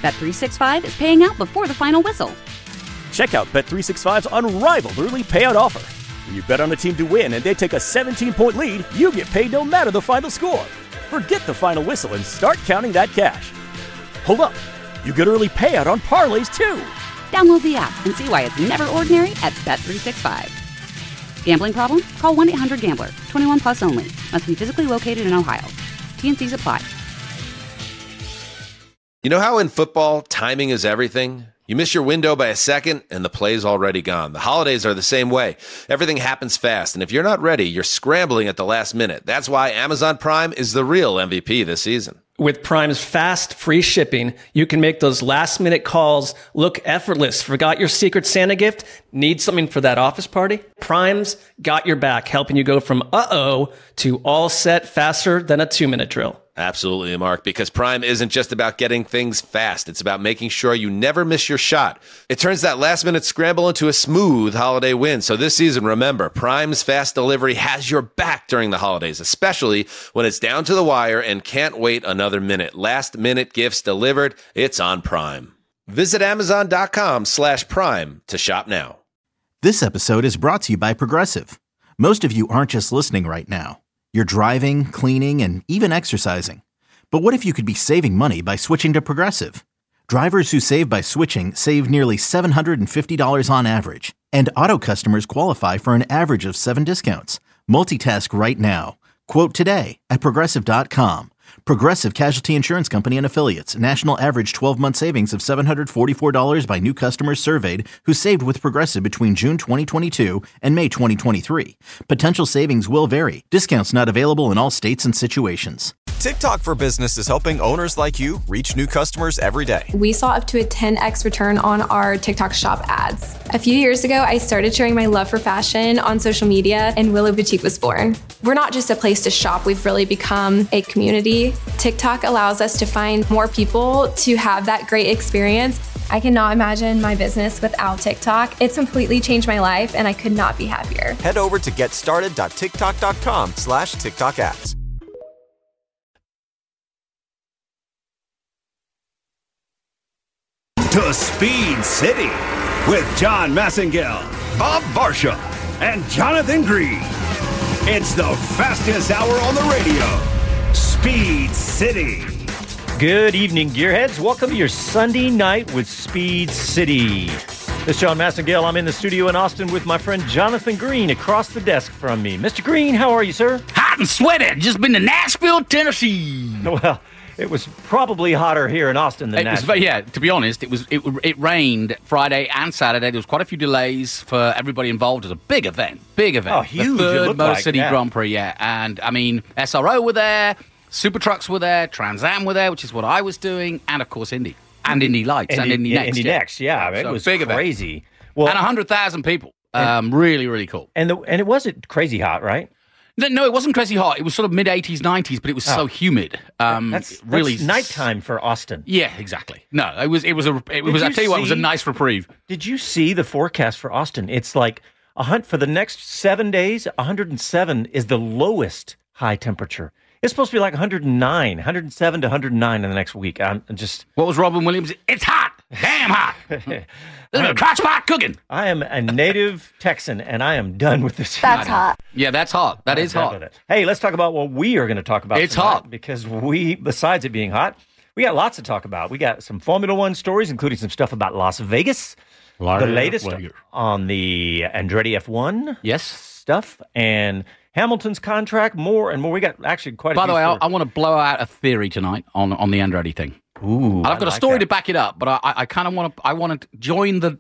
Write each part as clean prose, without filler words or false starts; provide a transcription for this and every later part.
Bet365 is paying out before the final whistle. Check out Bet365's unrivaled early payout offer. When you bet on a team to win and they take a 17-point lead, you get paid no matter the final score. Forget the final whistle and start counting that cash. Hold up. You get early payout on parlays, too. Download the app and see why it's never ordinary at Bet365. Gambling problem? Call 1-800-GAMBLER. 21 plus only. Must be physically located in Ohio. T&Cs apply. You know how in football, timing is everything? You miss your window by a second, and the play's already gone. The holidays are the same way. Everything happens fast, and if you're not ready, you're scrambling at the last minute. That's why Amazon Prime is the real MVP this season. With Prime's fast, free shipping, you can make those last-minute calls look effortless. Forgot your Secret Santa gift? Need something for that office party? Prime's got your back, helping you go from uh-oh to all set faster than a 2-minute drill. Absolutely, Mark, because Prime isn't just about getting things fast. It's about making sure you never miss your shot. It turns that last-minute scramble into a smooth holiday win. So this season, remember, Prime's fast delivery has your back during the holidays, especially when it's down to the wire and can't wait another minute. Last-minute gifts delivered, it's on Prime. Visit Amazon.com/Prime to shop now. This episode is brought to you by Progressive. Most of you aren't just listening right now. You're driving, cleaning, and even exercising. But what if you could be saving money by switching to Progressive? Drivers who save by switching save nearly $750 on average. And auto customers qualify for an average of 7 discounts. Multitask right now. Quote today at Progressive.com. Progressive Casualty Insurance Company and Affiliates. National average 12-month savings of $744 by new customers surveyed who saved with Progressive between June 2022 and May 2023. Potential savings will vary. Discounts not available in all states and situations. TikTok for Business is helping owners like you reach new customers every day. We saw up to a 10x return on our TikTok shop ads. A few years ago, I started sharing my love for fashion on social media, and Willow Boutique was born. We're not just a place to shop, we've really become a community. TikTok allows us to find more people to have that great experience. I cannot imagine my business without TikTok. It's completely changed my life, and I could not be happier. Head over to getstarted.tiktok.com/TikTok ads. To Speed City with John Massengale, Bob Varsha, and Jonathan Green. It's the fastest hour on the radio. Speed City. Good evening, Gearheads. Welcome to your Sunday night with Speed City. This is John Massengale. I'm in the studio in Austin with my friend Jonathan Green across the desk from me. Mr. Green, how are you, sir? Hot and sweaty. Just been to Nashville, Tennessee. Well, it was probably hotter here in Austin than Nashville. Yeah, to be honest, it rained Friday and Saturday. There was quite a few delays for everybody involved. It was a big event. Oh, huge. The third Motor like, City Grand Prix, yeah. And, I mean, SRO were there, Super Trucks were there, Trans Am were there, which is what I was doing, and, of course, Indy. And Indy Lights and Indy Next. Indy Next, yeah. It was big crazy. Event. Well, and 100,000 people. Really, really cool. And it wasn't crazy hot, right? No, it wasn't crazy hot. It was sort of mid-80s, 90s, but it was so humid. That's nighttime for Austin. Yeah, exactly. No, it was. I tell you what, it was a nice reprieve. Did you see the forecast for Austin? It's like for the next 7 days, 107 is the lowest high temperature. It's supposed to be like 107 to 109 in the next week. What was Robin Williams? It's hot. Damn hot. Crotch pot cooking. I am a native Texan, and I am done with this. That's hot. Yeah, that's hot. That is hot. Hey, let's talk about what we are going to talk about. It's hot. Because besides it being hot, we got lots to talk about. We got some Formula One stories, including some stuff about Las Vegas. The latest on the Andretti F1 stuff, and Hamilton's contract, more and more. We got actually quite a few. By the way, I want to blow out a theory tonight on the Andretti thing. Ooh, and I've got a story to back it up, but I kind of want to join the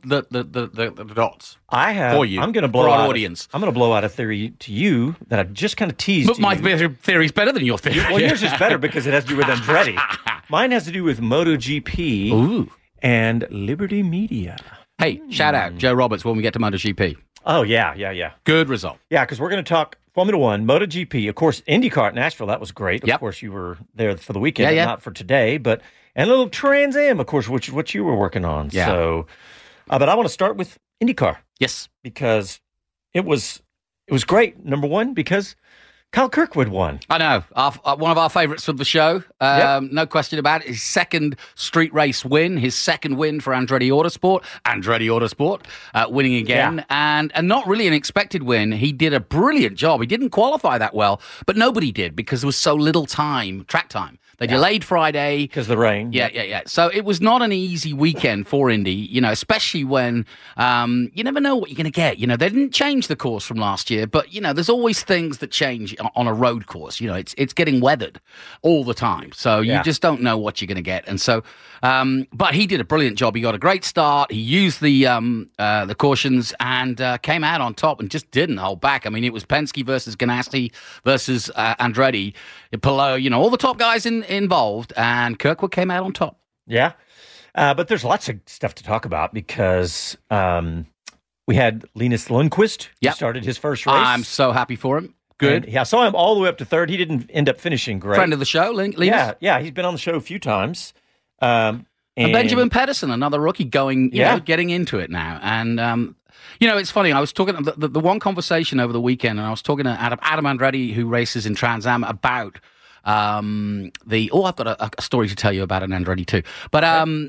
dots. For you. I'm going to blow for out our audience. I'm going to blow out a theory to you that I just kind of teased. But my theory's better than your theory. Well, yours is better because it has to do with Andretti. Mine has to do with MotoGP and Liberty Media. Hey, shout out Joe Roberts when we get to MotoGP. Oh, yeah. Good result. Yeah, because we're going to talk Formula One, MotoGP, of course, IndyCar at Nashville. That was great. Of course, you were there for the weekend, but not for today. And a little Trans Am, of course, which what you were working on. Yeah. So, but I want to start with IndyCar. Yes, because it was great. Number one, because Kyle Kirkwood won. I know. One of our favourites of the show. No question about it. His second street race win, his second win for Andretti Autosport. Winning again. Yeah. And not really an expected win. He did a brilliant job. He didn't qualify that well, but nobody did because there was so little track time. They delayed Friday. Because of the rain. Yeah. So it was not an easy weekend for Indy, especially when you never know what you're going to get. They didn't change the course from last year, but, there's always things that change on a road course. It's getting weathered all the time. So you just don't know what you're going to get. And so, but he did a brilliant job. He got a great start. He used the cautions and came out on top and just didn't hold back. I mean, it was Penske versus Ganassi versus Andretti, Palou, all the top guys involved, and Kirkwood came out on top. Yeah. But there's lots of stuff to talk about because we had Linus Lundqvist. He started his first race. I'm so happy for him. Good. And, I saw him all the way up to third. He didn't end up finishing great. Friend of the show, Linus. Yeah. He's been on the show a few times. And Benjamin Pedersen, another rookie, getting into it now. And it's funny. I was talking the one conversation over the weekend, and I was talking to Adam Andretti, who races in Trans Am, about I've got a story to tell you about an Andretti too. But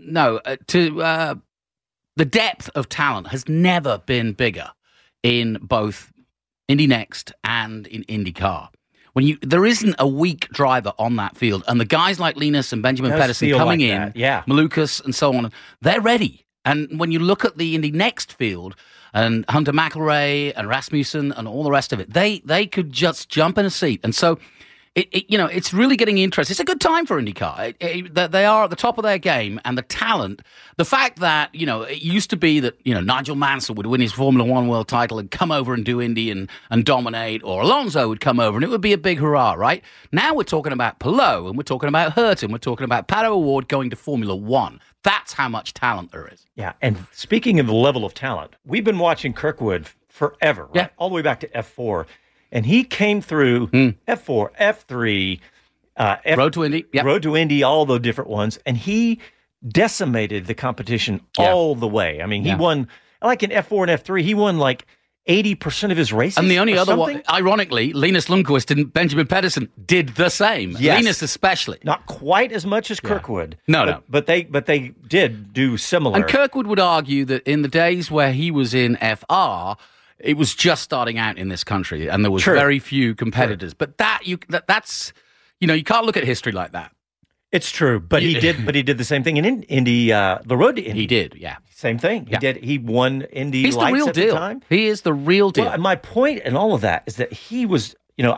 the depth of talent has never been bigger in both Indy Next and in IndyCar. There isn't a weak driver on that field, and the guys like Linus and Benjamin Pedersen coming in, Malukas and so on, they're ready. And when you look at the Indy Next field, and Hunter McElrea and Rasmussen and all the rest of it, they could just jump in a seat. And so, it's really getting interesting. It's a good time for IndyCar. They are at the top of their game, and the talent, the fact that, it used to be that, Nigel Mansell would win his Formula One world title and come over and do Indy and dominate, or Alonso would come over and it would be a big hurrah, right? Now we're talking about Palou, and we're talking about Hurton, we're talking about Pato O'Ward going to Formula One. That's how much talent there is. Yeah, and speaking of the level of talent, we've been watching Kirkwood forever, right? All the way back to F4. And he came through F4, F3, Road to Indy. Yep. Road to Indy, all the different ones. And he decimated the competition all the way. I mean, he won, like in F4 and F3, he won like 80% of his races. And the only other one, ironically, Linus Lundqvist and Benjamin Pedersen did the same. Yes. Linus especially. Not quite as much as Kirkwood. No. But they did do similar. And Kirkwood would argue that in the days where he was in FR, it was just starting out in this country, and there was very few competitors. But that's you can't look at history like that. It's true, but he did. But he did the same thing in Indy, the Road to Indy. He did, yeah, same thing. He did. He won Indy. He's Lights the real at deal. The time. He is the real deal. Well, my point in all of that is that he was,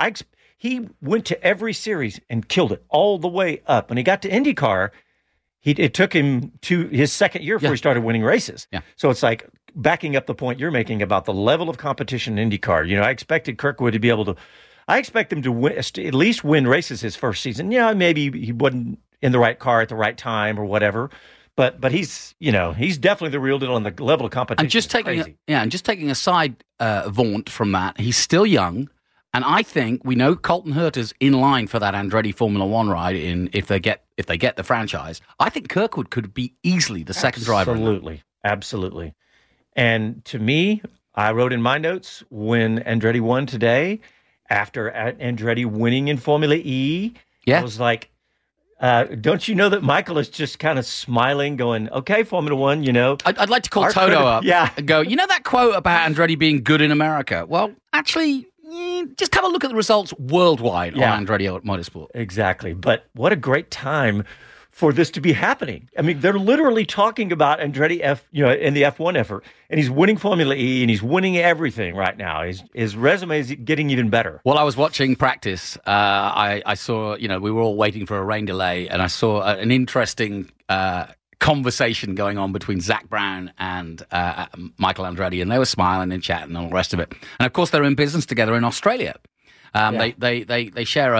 he went to every series and killed it all the way up. When he got to IndyCar, it took him to his second year before he started winning races. Yeah. So it's like, backing up the point you're making about the level of competition in IndyCar, I expected Kirkwood to be able to, I expect him to win, at least win races his first season. Maybe he wasn't in the right car at the right time or whatever, but he's, he's definitely the real deal on the level of competition. And just taking a side vaunt from that, he's still young, and I think we know Colton Herta's in line for that Andretti Formula One ride if they get the franchise. I think Kirkwood could be easily the second driver. Absolutely. And to me, I wrote in my notes when Andretti won today, after Andretti winning in Formula E, I was like, don't you know that Michael is just kind of smiling, going, okay, Formula One, I'd like to call Toto up and go, that quote about Andretti being good in America? Well, actually, just have a look at the results worldwide on Andretti Motorsport. Exactly. But what a great time for this to be happening. I mean, they're literally talking about Andretti in the F1 effort, and he's winning Formula E, and he's winning everything right now. His resume is getting even better. Well, I was watching practice. I saw, we were all waiting for a rain delay, and I saw an interesting conversation going on between Zach Brown and Michael Andretti, and they were smiling and chatting and all the rest of it. And of course, they're in business together in Australia. They share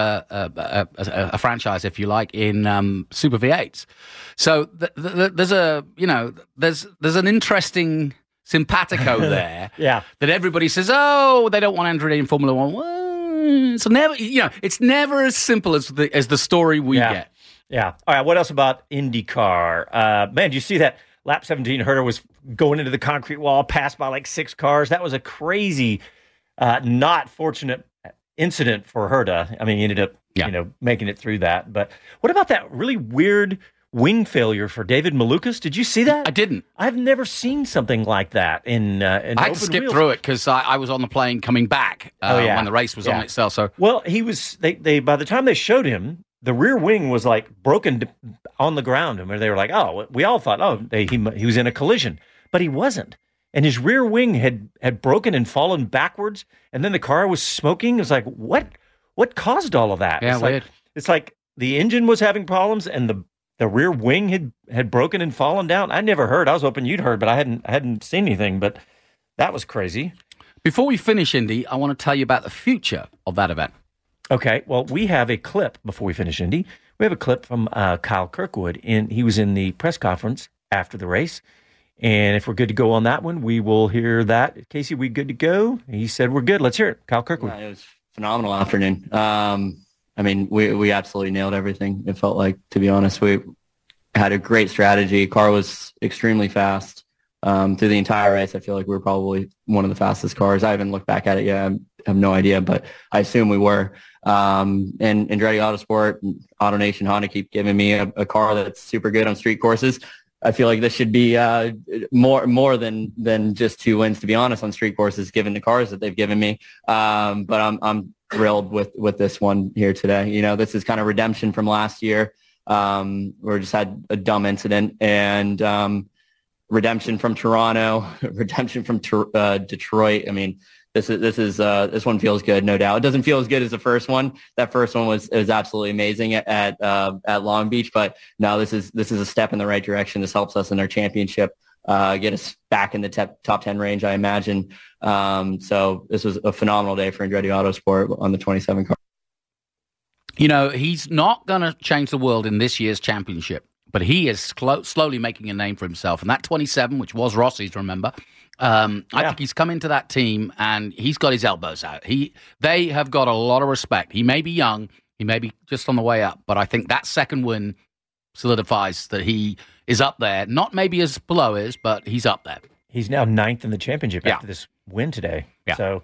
a franchise, if you like, in Super V8s. So there's an interesting simpatico there. That everybody says, oh, they don't want Andretti in Formula One. Well, so never, it's never as simple as the story we get. Yeah. All right. What else about IndyCar? Man, do you see that lap 17 Herta was going into the concrete wall, passed by like 6 cars? That was a crazy, not fortunate incident for Herta. I mean, he ended up, making it through that. But what about that really weird wing failure for David Malukas? Did you see that? I didn't. I've never seen something like that in I had to skip through it because I was on the plane coming back when the race was on itself. So he was. They by the time they showed him, the rear wing was like broken on the ground, and they were like, "Oh, we all thought, he was in a collision," but he wasn't. And his rear wing had broken and fallen backwards, and then the car was smoking. It was like, what caused all of that? Yeah, weird. It's like the engine was having problems, and the rear wing had broken and fallen down. I never heard. I was hoping you'd heard, but I hadn't seen anything. But that was crazy. Before we finish, Indy, I want to tell you about the future of that event. Okay. Well, we have a clip before we finish, Indy. We have a clip from Kyle Kirkwood. He was in the press conference after the race. And if we're good to go on that one, we will hear that. Casey, we good to go? He said we're good. Let's hear it. Kyle Kirkwood. Yeah, it was a phenomenal afternoon. I mean, we absolutely nailed everything. It felt like, to be honest, we had a great strategy. Car was extremely fast through the entire race. I feel like we were probably one of the fastest cars. I haven't looked back at it yet. I have no idea, but I assume we were. And Andretti Autosport, AutoNation, Honda keep giving me a car that's super good on street courses. I feel like this should be more than just 2 wins, to be honest, on street courses, given the cars that they've given me. But I'm thrilled with this one here today. This is kind of redemption from last year. We just had a dumb incident, and redemption from Toronto, redemption from Detroit. I mean, this one feels good, no doubt. It doesn't feel as good as the first one. That first one was absolutely amazing at Long Beach, but no, this is a step in the right direction. This helps us in our championship, get us back in the top 10 range, I imagine. So this was a phenomenal day for Andretti Autosport on the 27 car. He's not going to change the world in this year's championship, but he is slowly making a name for himself. And that 27, which was Rossi's, remember, I think he's come into that team and he's got his elbows out. They have got a lot of respect. He may be young, he may be just on the way up, but I think that second win solidifies that he is up there. Not maybe as below is, but he's up there. He's now 9th in the championship after this win today. Yeah. So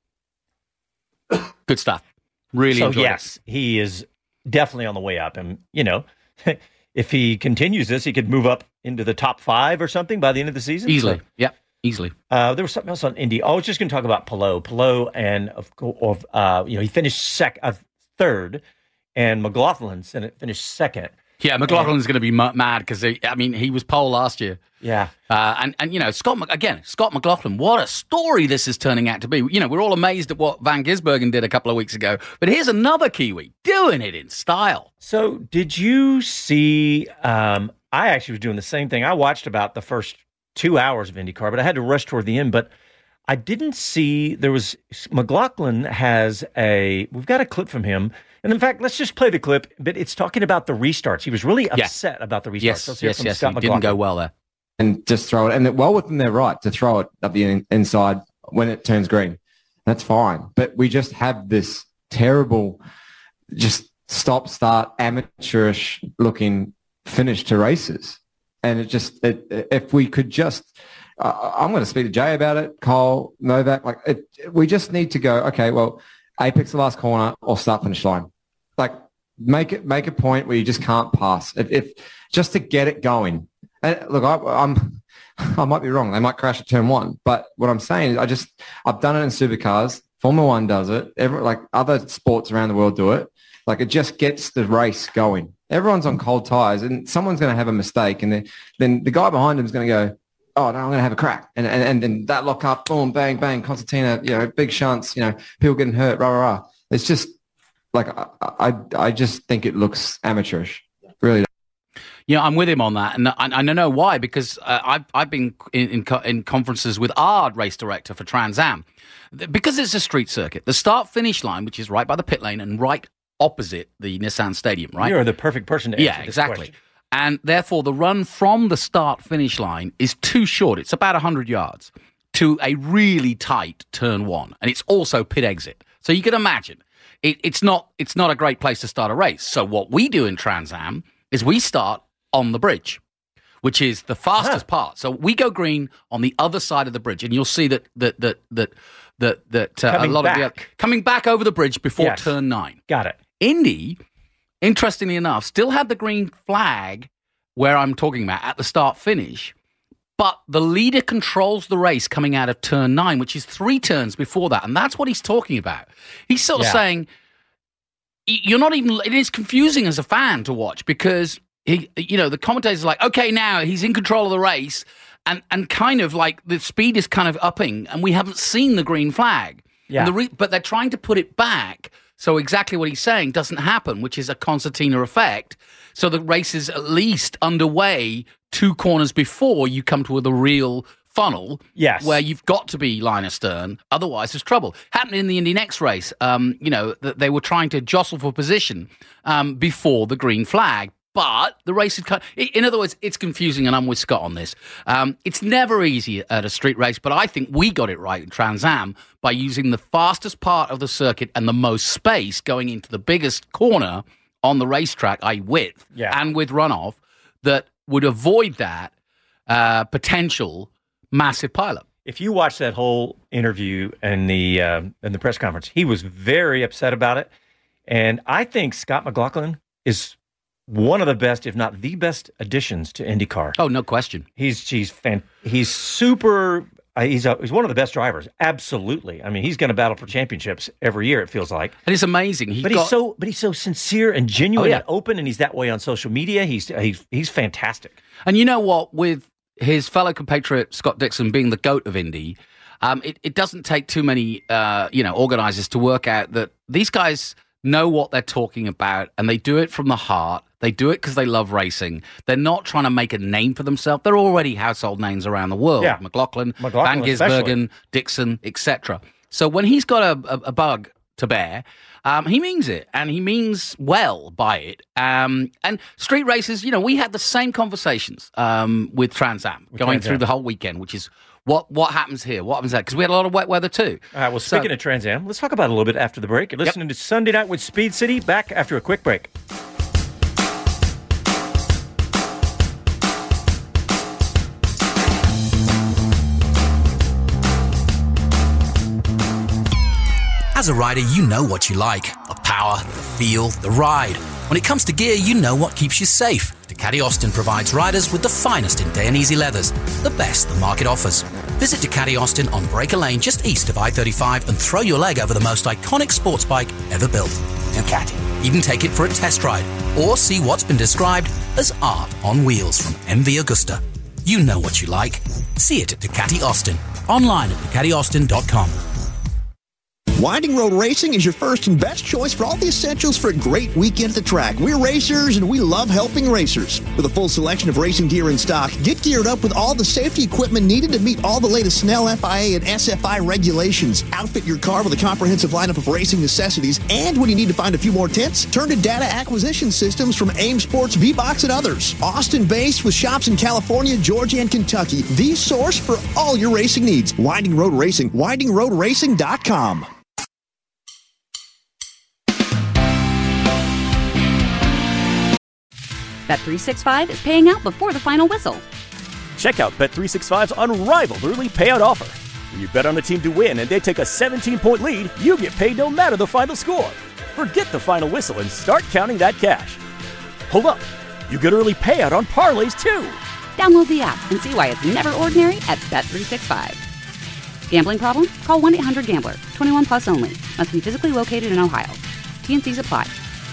good stuff. Really enjoyed yes, he is definitely on the way up. And, if he continues this, he could move up into the top 5 or something by the end of the season. Easily. So, yep. Easily. There was something else on Indy. I was just going to talk about Palou. Palou, and he finished third, and McLaughlin finished second. Yeah, McLaughlin's going to be mad because he was pole last year. Yeah, and Scott McLaughlin. What a story this is turning out to be. We're all amazed at what Van Gisbergen did a couple of weeks ago, but here's another Kiwi doing it in style. So, did you see? I actually was doing the same thing. I watched about the first 2 hours of IndyCar, but I had to rush toward the end. But I didn't see McLaughlin we've got a clip from him. And in fact, let's just play the clip, but it's talking about the restarts. He was really upset about the restarts. Yes, it didn't go well there. And just throw it, and they're well within their right to throw it up the inside when it turns green. That's fine. But we just have this terrible, just stop-start, amateurish looking finish to races. And if we could just, I'm going to speak to Jay about it, Cole, Novak, we just need to go, okay, well, apex the last corner or start finish line. Make a point where you just can't pass. If just to get it going. And look, I might be wrong. They might crash at turn 1. But what I'm saying is I've done it in supercars. Formula 1 does it. Other sports around the world do it. It just gets the race going. Everyone's on cold tires, and someone's going to have a mistake, and then the guy behind him is going to go, "Oh no, I'm going to have a crack," and then that lock up, boom, bang, bang, Constantina, big shunts, people getting hurt, rah, rah, rah. It's just I just think it looks amateurish, really. Yeah, I'm with him on that, and I know why, because I've been in conferences with our race director for Trans Am, because it's a street circuit. The start-finish line, which is right by the pit lane and right opposite the Nissan Stadium, right? You're the perfect person to answer this exactly. question. And therefore, the run from the start-finish line is too short. It's about 100 yards to a really tight turn 1, and it's also pit exit. So you can imagine it's not a great place to start a race. So what we do in Trans Am is we start on the bridge, which is the fastest part. So we go green on the other side of the bridge, and you'll see that that a lot of the coming back over the bridge before turn 9. Got it. Indy, interestingly enough, still had the green flag where I'm talking about at the start-finish, but the leader controls the race coming out of turn 9, which is 3 turns before that, and that's what he's talking about. He's sort of saying, you're not even, it is confusing as a fan to watch because, the commentators are like, okay, now he's in control of the race, and kind of like the speed is kind of upping, and we haven't seen the green flag. Yeah. But they're trying to put it back, so exactly what he's saying doesn't happen, which is a concertina effect. So the race is at least underway 2 corners before you come to the real funnel, where you've got to be line astern, otherwise there's trouble. Happened in the Indy Next race, they were trying to jostle for position before the green flag, but the race is in other words, it's confusing, and I'm with Scott on this. It's never easy at a street race, but I think we got it right in Trans Am by using the fastest part of the circuit and the most space going into the biggest corner on the racetrack, i.e. width, and with runoff, that would avoid that potential massive pileup. If you watch that whole interview and the press conference, he was very upset about it. And I think Scott McLaughlin is one of the best, if not the best, additions to IndyCar. Oh, no question. He's super. He's one of the best drivers. Absolutely. I mean, he's going to battle for championships every year. It feels like, and it's amazing. He's so sincere and genuine and open, and he's that way on social media. He's fantastic. And you know what? With his fellow compatriot Scott Dixon being the GOAT of Indy, it doesn't take too many organizers to work out that these guys know what they're talking about, and they do it from the heart. They do it because they love racing. They're not trying to make a name for themselves. They're already household names around the world. Yeah. McLaughlin Van Gisbergen, Dixon, etc. So when he's got a bug to bear, he means it, and he means well by it. And street races, we had the same conversations with Trans Am going through the whole weekend, which is what happens here, what happens there, because we had a lot of wet weather too. All right, well, speaking of Trans Am, let's talk about it a little bit after the break. You're listening to Sunday Night with Speed City, back after a quick break. As a rider, you know what you like. The power, the feel, the ride. When it comes to gear, you know what keeps you safe. Ducati Austin provides riders with the finest in Dainese leathers, the best the market offers. Visit Ducati Austin on Breaker Lane just east of I-35 and throw your leg over the most iconic sports bike ever built. Ducati. Even take it for a test ride or see what's been described as art on wheels from MV Agusta. You know what you like. See it at Ducati Austin. Online at DucatiAustin.com. Winding Road Racing is your first and best choice for all the essentials for a great weekend at the track. We're racers, and we love helping racers. With a full selection of racing gear in stock, get geared up with all the safety equipment needed to meet all the latest Snell, FIA, and SFI regulations. Outfit your car with a comprehensive lineup of racing necessities, and when you need to find a few more tents, turn to data acquisition systems from AIM Sports, V-Box, and others. Austin-based with shops in California, Georgia, and Kentucky. The source for all your racing needs. Winding Road Racing. WindingRoadRacing.com. Bet365 is paying out before the final whistle. Check out Bet365's unrivaled early payout offer. When you bet on a team to win and they take a 17-point lead, you get paid no matter the final score. Forget the final whistle and start counting that cash. Hold up. You get early payout on parlays, too. Download the app and see why it's never ordinary at Bet365. Gambling problem? Call 1-800-GAMBLER. 21 plus only. Must be physically located in Ohio. T&Cs apply.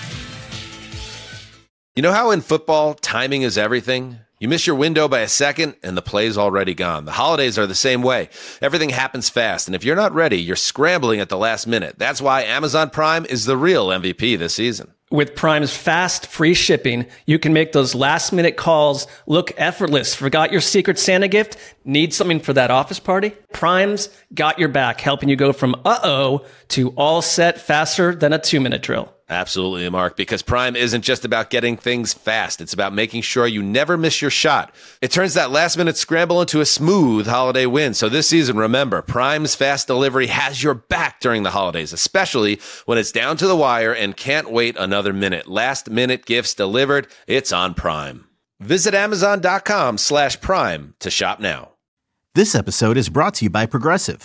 You know how in football, timing is everything? You miss your window by a second, and the play's already gone. The holidays are the same way. Everything happens fast, and if you're not ready, you're scrambling at the last minute. That's why Amazon Prime is the real MVP this season. With Prime's fast, free shipping, you can make those last-minute calls look effortless. Forgot your Secret Santa gift? Need something for that office party? Prime's got your back, helping you go from uh-oh to all set faster than a 2-minute drill. Absolutely, Mark, because Prime isn't just about getting things fast. It's about making sure you never miss your shot. It turns that last-minute scramble into a smooth holiday win. So this season, remember, Prime's fast delivery has your back during the holidays, especially when it's down to the wire and can't wait another minute. Last-minute gifts delivered. It's on Prime. Visit Amazon.com/Prime to shop now. This episode is brought to you by Progressive.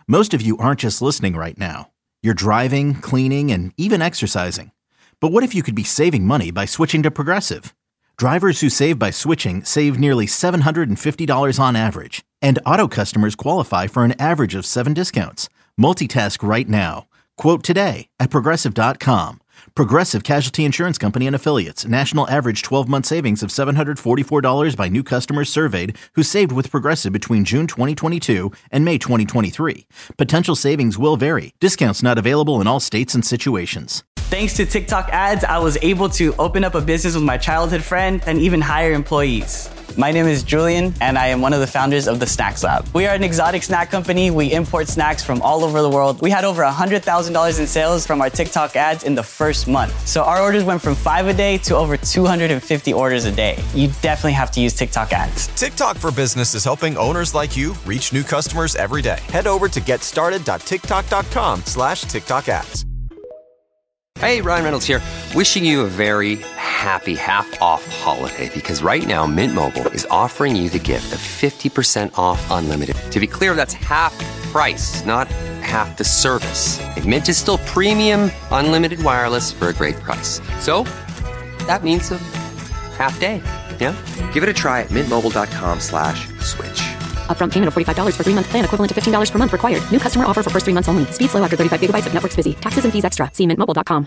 Most of you aren't just listening right now. You're driving, cleaning, and even exercising. But what if you could be saving money by switching to Progressive? Drivers who save by switching save nearly $750 on average, and auto customers qualify for an average of 7 discounts. Multitask right now. Quote today at Progressive.com. Progressive Casualty Insurance Company and Affiliates. National average 12-month savings of $744 by new customers surveyed who saved with Progressive between June 2022 and May 2023. Potential savings will vary. Discounts not available in all states and situations. Thanks to TikTok ads, I was able to open up a business with my childhood friend and even hire employees. My name is Julian, and I am one of the founders of the Snacks Lab. We are an exotic snack company. We import snacks from all over the world. We had over $100,000 in sales from our TikTok ads in the first month. So our orders went from 5 a day to over 250 orders a day. You definitely have to use TikTok ads. TikTok for Business is helping owners like you reach new customers every day. Head over to getstarted.tiktok.com/TikTok ads. Hey, Ryan Reynolds here. Wishing you a very happy half-off holiday because right now Mint Mobile is offering you the gift of 50% off unlimited. To be clear, that's half price, not half the service. And Mint is still premium unlimited wireless for a great price. So that means a half day. Yeah? Give it a try at mintmobile.com/switch. Upfront payment of $45 for 3-month plan, equivalent to $15 per month required. New customer offer for first 3 months only. Speed slow after 35 gigabytes if network's busy. Taxes and fees extra. See mintmobile.com.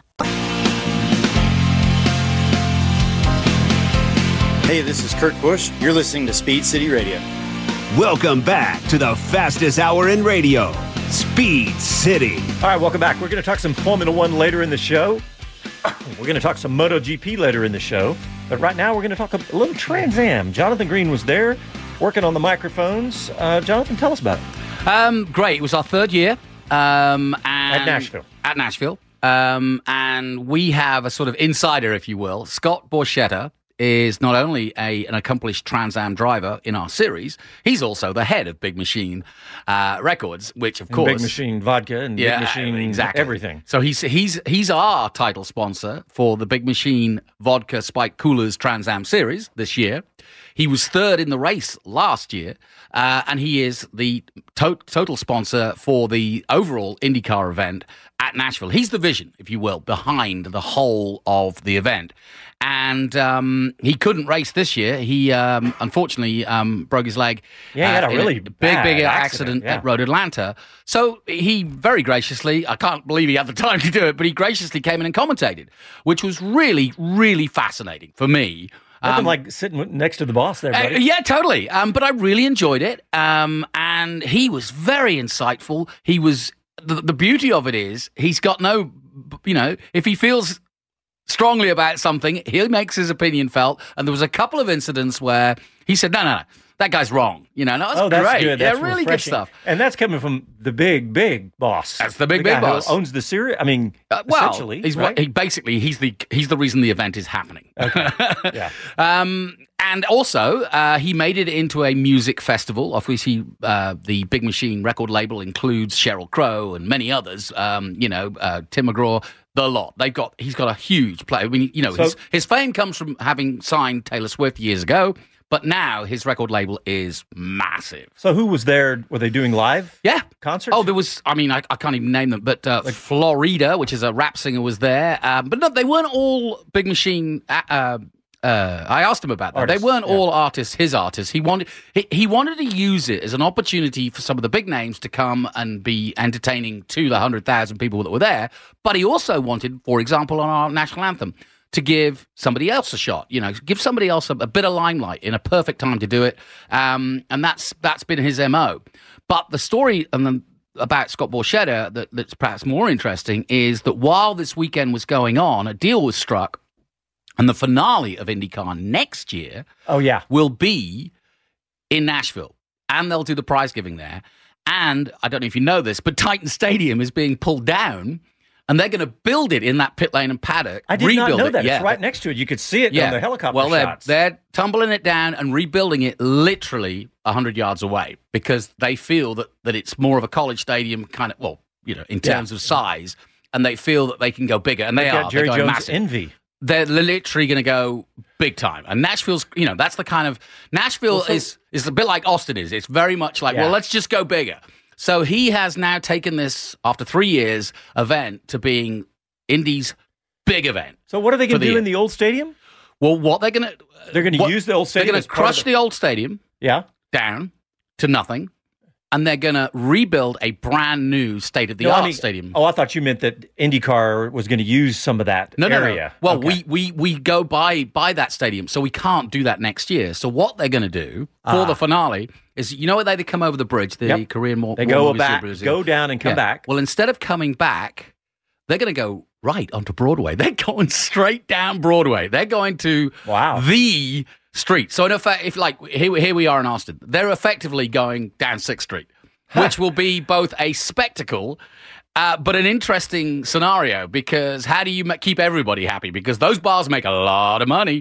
Hey, this is Kurt Busch. You're listening to Speed City Radio. Welcome back to the fastest hour in radio, Speed City. All right, welcome back. We're going to talk some Formula One later in the show. We're going to talk some MotoGP later in the show. But right now, we're going to talk a little Trans Am. Jonathan Green was there, working on the microphones. Jonathan, tell us about it. Great. It was our third year. And at Nashville. And we have a sort of insider, if you will. Scott Borchetta is not only an accomplished Trans Am driver in our series, he's also the head of Big Machine Records, which, of course... Big Machine Vodka and Big Machine everything. So he's our title sponsor for the Big Machine Vodka Spike Coolers Trans Am series this year. He was third in the race last year, and he is the total sponsor for the overall IndyCar event at Nashville. He's the vision, if you will, behind the whole of the event. And he couldn't race this year. He unfortunately broke his leg. Yeah, he had a really big accident at Road Atlanta. So he very graciously, I can't believe he had the time to do it, but he graciously came in and commentated, which was really, really fascinating for me. Nothing like sitting next to the boss there, buddy. Yeah, totally. But I really enjoyed it. And he was very insightful. He was the beauty of it is he's got no, if he feels strongly about something, he makes his opinion felt. And there was a couple of incidents where he said, no, that guy's wrong. That's great. Good. That's really refreshing. Good stuff. And that's coming from the big boss. That's the big guy boss. Who owns the series. I mean, essentially. He's right? he's the reason the event is happening. Okay. Yeah. And also, he made it into a music festival. Obviously, the Big Machine record label includes Sheryl Crow and many others. Tim McGraw, the lot. He's got a huge play. I mean, his fame comes from having signed Taylor Swift years ago. But now his record label is massive. So who was there? Were they doing live concerts? Oh, there was, I can't even name them, but Florida, which is a rap singer, was there. But no, they weren't all Big Machine. I asked him about that. Artists, they weren't all artists, his artists. He wanted to use it as an opportunity for some of the big names to come and be entertaining to the 100,000 people that were there. But he also wanted, for example, on our national anthem, to give somebody else a shot, give somebody else a bit of limelight in a perfect time to do it. And that's been his MO. But the story about Scott Borchetta that's perhaps more interesting is that while this weekend was going on, a deal was struck, and the finale of IndyCar next year will be in Nashville. And they'll do the prize giving there. And I don't know if you know this, but Titan Stadium is being pulled down. And they're going to build it in that pit lane and paddock. I did not know that. It's right next to it. You could see it on the helicopter shots. They're tumbling it down and rebuilding it literally 100 yards away because they feel that it's more of a college stadium kind of, in terms of size, and they feel that they can go bigger. And they are. Jerry Jones massive. Envy. They're literally going to go big time. And Nashville's, that's the kind of, Nashville is a bit like Austin is. It's very much like, well, let's just go bigger. So he has now taken this, after 3 years, event to being Indy's big event. So what are they going to do in the old stadium? Well, what they're going to... They're going to use the old stadium. They're going to crush the old stadium down to nothing, and they're going to rebuild a brand new state-of-the-art stadium. Oh, I thought you meant that IndyCar was going to use some of that area. No. Well, we go by that stadium, so we can't do that next year. So what they're going to do for the finale is, you know where they come over the bridge, the Korean War. They go back, go down and come back. Well, instead of coming back, they're going to go right onto Broadway. They're going straight down Broadway. They're going to the street. So in effect, if like here we are in Austin, they're effectively going down 6th Street, which will be both a spectacle, but an interesting scenario, because how do you keep everybody happy? Because those bars make a lot of money,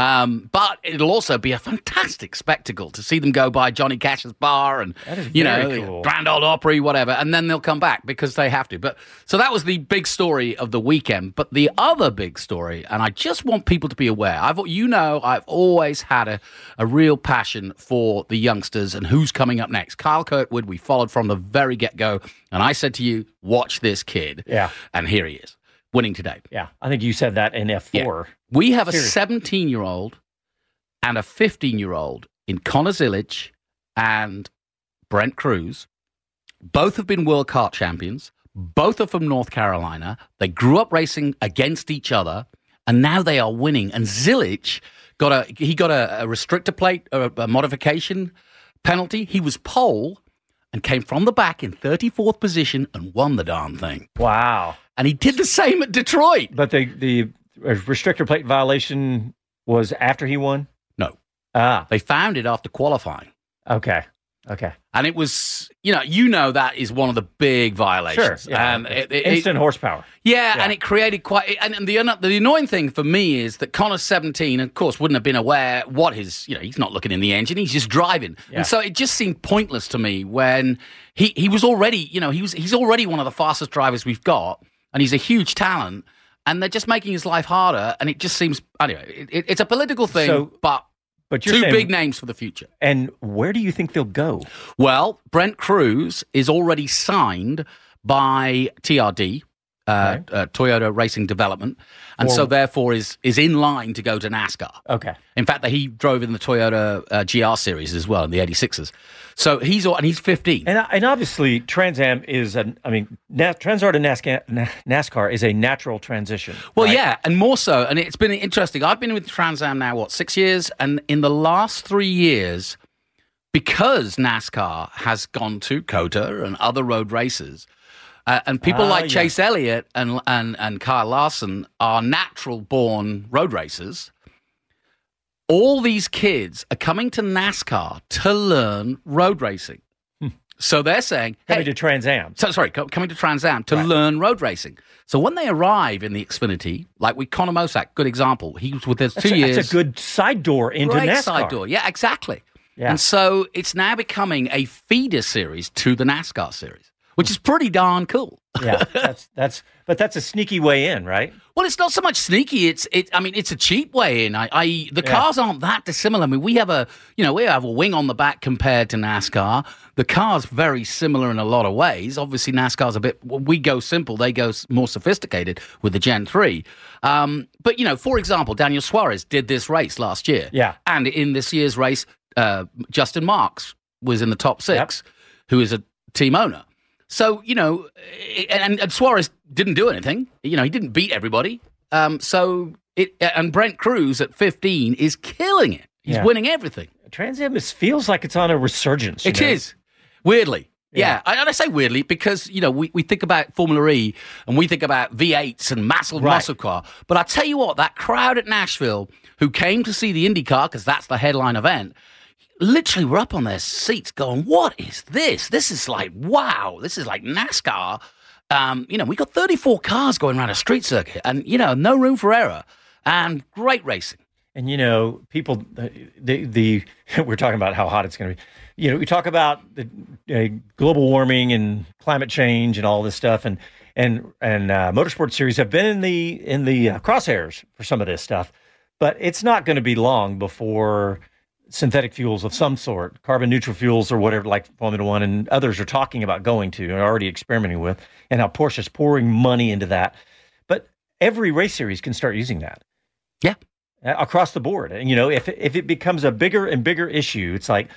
but it'll also be a fantastic spectacle to see them go by Johnny Cash's bar and cool. Grand Ole Opry, whatever, and then they'll come back because they have to. But so that was the big story of the weekend. But the other big story, and I just want people to be aware, I've always had a real passion for the youngsters and who's coming up next. Kyle Kirkwood, we followed from the very get-go, and I said to you, watch this kid. Yeah. And here he is, winning today. Yeah. I think you said that in F4. Yeah. We have a 17-year-old and a 15-year-old in Connor Zilic and Brent Cruz. Both have been World Kart champions. Both are from North Carolina. They grew up racing against each other, and now they are winning. And Zilic got a restrictor plate, a modification penalty. He was pole and came from the back in 34th position and won the darn thing. Wow. And he did the same at Detroit. But the restrictor plate violation was after he won? No. They found it after qualifying. Okay. And it was, that is one of the big violations. Sure. Yeah. Instant horsepower. Yeah, and it created and the annoying thing for me is that Connor's 17, of course, wouldn't have been aware what he's not looking in the engine, he's just driving. Yeah. And so it just seemed pointless to me when he was already, he's already one of the fastest drivers we've got, and he's a huge talent, and they're just making his life harder, and it just seems, anyway, it's a political thing, but you're two saying, big names for the future. And where do you think they'll go? Well, Brent Cruz is already signed by TRD, Toyota Racing Development, and so therefore is in line to go to NASCAR. Okay. In fact, he drove in the Toyota GR series as well in the 86s. So he's 15. And obviously, Trans Am is Transart and NASCAR is a natural transition. Well, right? yeah, and more so. And it's been interesting. I've been with Trans Am now, 6 years? And in the last 3 years, because NASCAR has gone to COTA and other road races, and people like Chase Elliott and Kyle Larson are natural-born road racers, all these kids are coming to NASCAR to learn road racing. So they're saying... Coming to Trans Am. Coming to Trans Am to learn road racing. So when they arrive in the Xfinity, like with Connor Mosack, good example, he was with us 2 years... That's a good side door into NASCAR. Side door, yeah, exactly. Yeah. And so it's now becoming a feeder series to the NASCAR series, which is pretty darn cool. Yeah, that's a sneaky way in, right? Well, it's not so much sneaky. It's a cheap way in. The cars aren't that dissimilar. I mean, we have a wing on the back compared to NASCAR. The car's very similar in a lot of ways. Obviously, NASCAR's we go simple, they go more sophisticated with the Gen 3. But for example, Daniel Suarez did this race last year. Yeah. And in this year's race, Justin Marks was in the top 6, who is a team owner. So, and Suarez didn't do anything. He didn't beat everybody. And Brent Cruz at 15 is killing it. He's winning everything. Trans Am feels like it's on a resurgence. It is, weirdly. Yeah. I say weirdly because, we think about Formula E and we think about V8s and massive muscle car. But I tell you what, that crowd at Nashville who came to see the IndyCar, because that's the headline event, literally were up on their seats going, what is this? This is like, wow, this is like NASCAR. We got 34 cars going around a street circuit and, no room for error and great racing. And, people, we're talking about how hot it's going to be. We talk about the global warming and climate change and all this stuff. And Motorsport Series have been in the crosshairs for some of this stuff. But it's not going to be long before synthetic fuels of some sort, carbon neutral fuels or whatever, like Formula One and others are talking about going to and are already experimenting with, and how Porsche's pouring money into that. But every race series can start using that. Yeah. Across the board. And, if it becomes a bigger and bigger issue, it's like,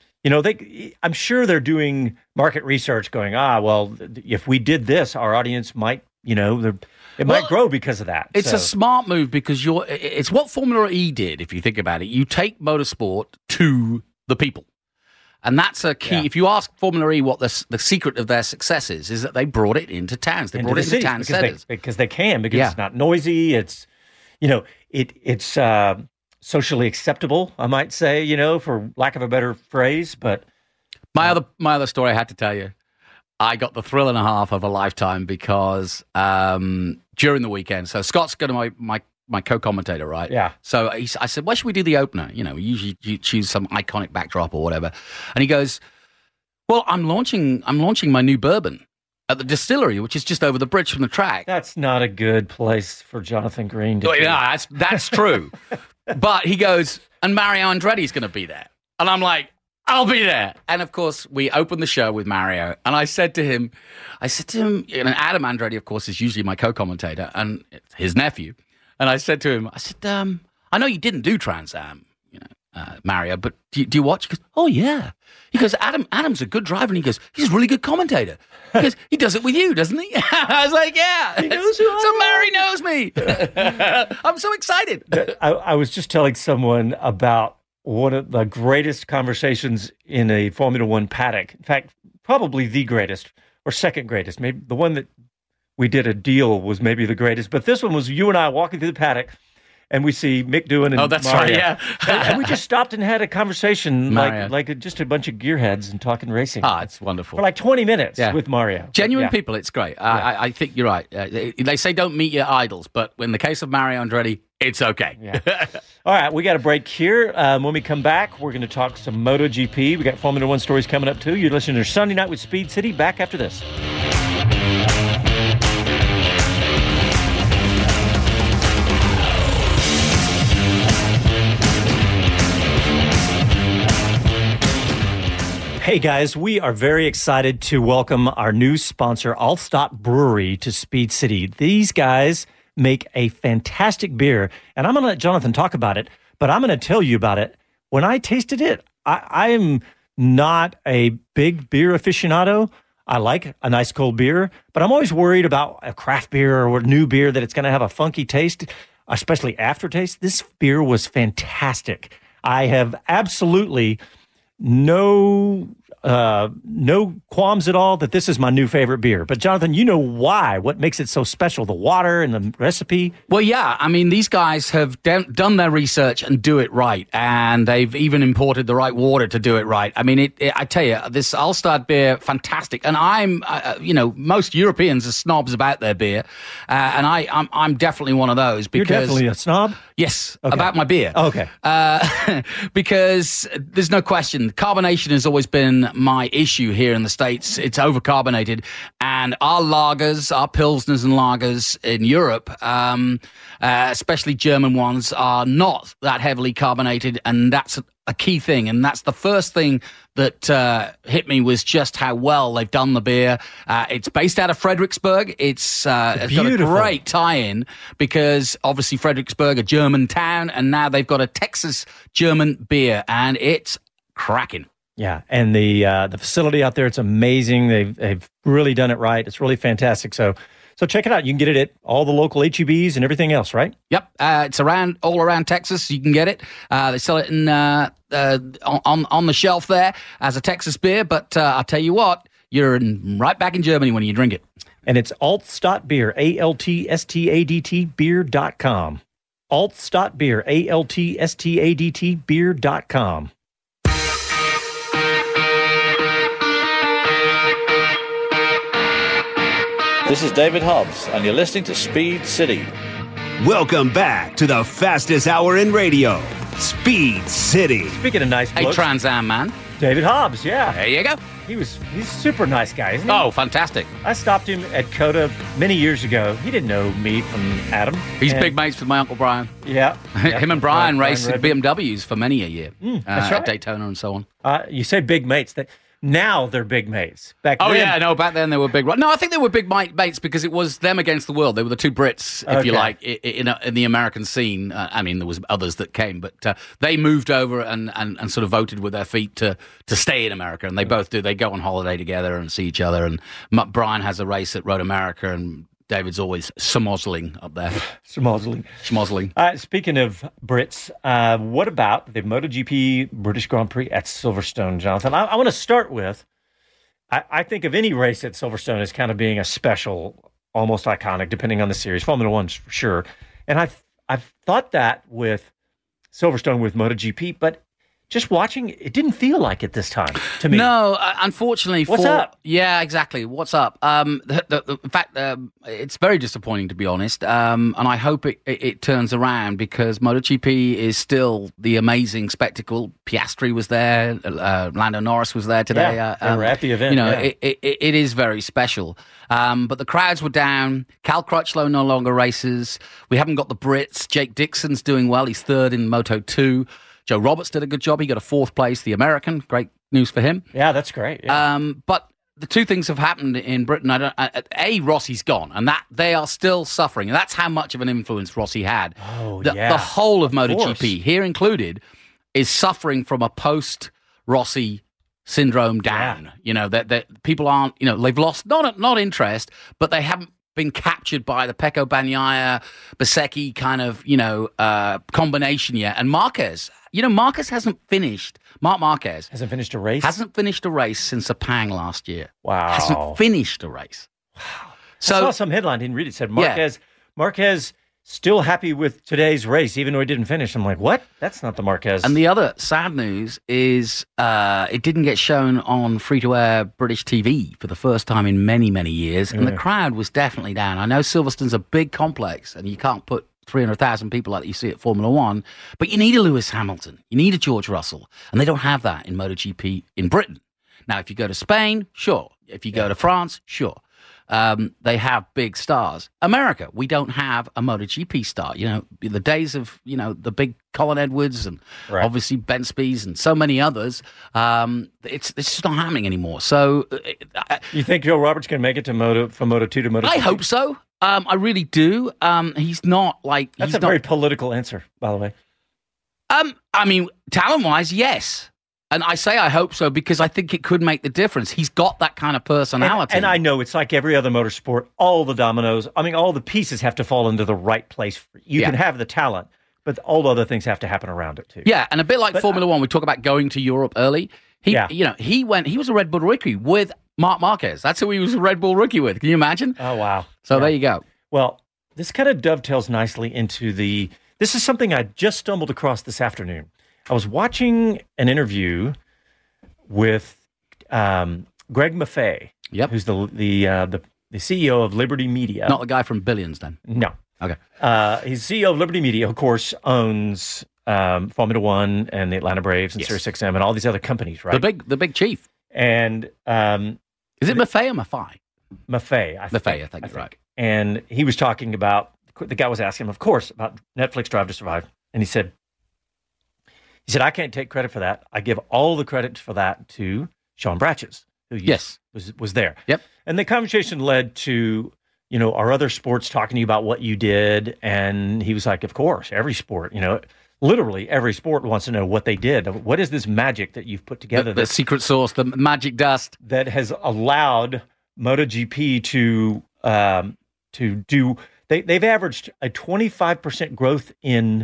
I'm sure they're doing market research going, well, if we did this, our audience might, might grow because of that. It's a smart move because it's what Formula E did, if you think about it. You take motorsport to the people. And that's a key. Yeah. If you ask Formula E what the secret of their success is that they brought it into towns. They brought it into town centers. Because it's not noisy. It's, it's socially acceptable, I might say, for lack of a better phrase. But my other story I had to tell you, I got the thrill and a half of a lifetime because during the weekend, so Scott's going to my co-commentator, right? Yeah. So I said, why should we do the opener? We usually choose some iconic backdrop or whatever. And he goes, well, I'm launching my new bourbon at the distillery, which is just over the bridge from the track. That's not a good place for Jonathan Green to be. Yeah, that's true. But he goes, and Mario Andretti's going to be there. And I'm like, I'll be there. And of course, we opened the show with Mario. And I said to him, and Adam Andretti, of course, is usually my co-commentator and his nephew. And I said to him, I know you didn't do Trans Am, Mario, but do you watch? He goes, oh, yeah. He goes, Adam's a good driver. And he goes, he's a really good commentator. He goes, he does it with you, doesn't he? I was like, yeah. He knows who I am. Mario knows me. I'm so excited. I was just telling someone about one of the greatest conversations in a Formula One paddock. In fact, probably the greatest or second greatest. Maybe the one that we did a deal was maybe the greatest. But this one was you and I walking through the paddock, and we see Mick Doohan and Mario. Right, yeah. and we just stopped and had a conversation like just a bunch of gearheads and talking racing. It's wonderful. For like 20 minutes with Mario. Genuine people, it's great. I think you're right. They say don't meet your idols, but in the case of Mario Andretti, it's okay. Yeah. All right, we got a break here. When we come back, we're going to talk some MotoGP. We got Formula One stories coming up, too. You're listening to Sunday Night with Speed City. Back after this. Hey guys, we are very excited to welcome our new sponsor, Altstadt Brewery, to Speed City. These guys make a fantastic beer, and I'm going to let Jonathan talk about it, but I'm going to tell you about it. When I tasted it, I am not a big beer aficionado. I like a nice cold beer, but I'm always worried about a craft beer or a new beer that it's going to have a funky taste, especially aftertaste. This beer was fantastic. I have absolutely no qualms at all that this is my new favorite beer. But Jonathan, you know why? What makes it so special? The water and the recipe? Well, yeah. I mean, these guys have done their research and do it right. And they've even imported the right water to do it right. I mean, I tell you, this Altstadt beer, fantastic. And I'm, most Europeans are snobs about their beer. And I'm definitely one of those. Because you're definitely a snob? Yes, okay. About my beer. Okay. Because there's no question, carbonation has always been my issue here in the States. It's overcarbonated, and our lagers, our pilsners and lagers in Europe, especially German ones, are not that heavily carbonated, and that's a key thing. And that's the first thing that hit me, was just how well they've done the beer. It's based out of Fredericksburg. It's got a great tie-in, because obviously Fredericksburg, a German town, and now they've got a Texas German beer, and it's cracking. Yeah, and the facility out there, it's amazing. They've really done it right. It's really fantastic. So check it out. You can get it at all the local HEBs and everything else, right? Yep, it's all around Texas. You can get it. They sell it in on the shelf there as a Texas beer. But I'll tell you what, you're right back in Germany when you drink it. And it's Altstadt Beer, ALTSTADT beer.com. Altstadt Beer, ALTSTADT beer.com. This is David Hobbs, and you're listening to Speed City. Welcome back to the fastest hour in radio, Speed City. Speaking of nice blokes. Hey, Trans Am man. David Hobbs, yeah. There you go. He's a super nice guy, isn't he? Oh, fantastic. I stopped him at COTA many years ago. He didn't know me from Adam. He's big mates with my Uncle Brian. Yeah. Him and Brian raced BMWs for many a year. That's right. At Daytona and so on. You say big mates. Now they're big mates. Back then, back then they were big. No, I think they were big mates because it was them against the world. They were the two Brits, if you like, in the American scene. I mean, there was others that came, but they moved over and sort of voted with their feet to stay in America, and they both do. They go on holiday together and see each other. And Brian has a race at Road America, and David's always schmozzling up there. Schmozzling. Speaking of Brits, what about the MotoGP British Grand Prix at Silverstone, Jonathan? I want to start with, I think of any race at Silverstone as kind of being a special, almost iconic, depending on the series. Formula One's for sure. And I've thought that with Silverstone with MotoGP, but just watching, it didn't feel like it this time to me. No, unfortunately. What's up? Yeah, exactly. What's up? In fact, it's very disappointing, to be honest. And I hope it turns around because MotoGP is still the amazing spectacle. Piastri was there. Lando Norris was there today. Yeah, they were at the event. It is very special. But the crowds were down. Cal Crutchlow no longer races. We haven't got the Brits. Jake Dixon's doing well. He's third in Moto2. Joe Roberts did a good job. He got a fourth place, the American. Great news for him. Yeah, that's great. Yeah. But the two things have happened in Britain. Rossi's gone, and that they are still suffering. And that's how much of an influence Rossi had. The whole of MotoGP, here included, is suffering from a post-Rossi syndrome down. Yeah. That people aren't, they've lost, not interest, but they haven't been captured by the Pecco Bagnaia, Bezzecchi kind of, combination yet. And Marquez, Marquez hasn't finished. Marc Marquez hasn't finished a race. Hasn't finished a race since Sepang last year. Wow. Hasn't finished a race. Wow. So, I saw some headline, didn't read it. Said Marquez still happy with today's race, even though he didn't finish. I'm like, what? That's not the Marquez. And the other sad news is it didn't get shown on free-to-air British TV for the first time in many, many years. And the crowd was definitely down. I know Silverstone's a big complex, and you can't put 300,000 people like you see at Formula One, but you need a Lewis Hamilton. You need a George Russell. And they don't have that in MotoGP in Britain. Now, if you go to Spain, sure. If you go to France, sure. They have big stars. America, we don't have a MotoGP star. The days of, the big Colin Edwards and obviously Ben Spies and so many others, it's just not happening anymore. So, you think Joe Roberts can make it from Moto2 to MotoGP? I hope so. I really do. He's not like... That's a very political answer, by the way. I mean, talent-wise, yes. And I say I hope so because I think it could make the difference. He's got that kind of personality. And I know it's like every other motorsport. All the dominoes, all the pieces have to fall into the right place. You can have the talent, but all the other things have to happen around it too. Yeah, and a bit like Formula One, we talk about going to Europe early. He was a Red Bull rookie with Marc Marquez. That's who he was a Red Bull rookie with. Can you imagine? Oh, wow. So there you go. Well, this kind of dovetails nicely into this is something I just stumbled across this afternoon. I was watching an interview with Greg Maffei, who's the CEO of Liberty Media. Not the guy from Billions, then? No. Okay. He's CEO of Liberty Media, of course, owns Formula One and the Atlanta Braves and SiriusXM and all these other companies, right? The big chief. And is it Maffei or Maffei? Maffei, I think you're right. And he was talking about, the guy was asking him, of course, about Netflix Drive to Survive. And he said, I can't take credit for that. I give all the credit for that to Sean Bratches, who was there. Yep. And the conversation led to, our other sports talking to you about what you did. And he was like, of course, every sport, literally every sport wants to know what they did. What is this magic that you've put together? The secret sauce, the magic dust. That has allowed MotoGP to do... They've averaged a 25% growth in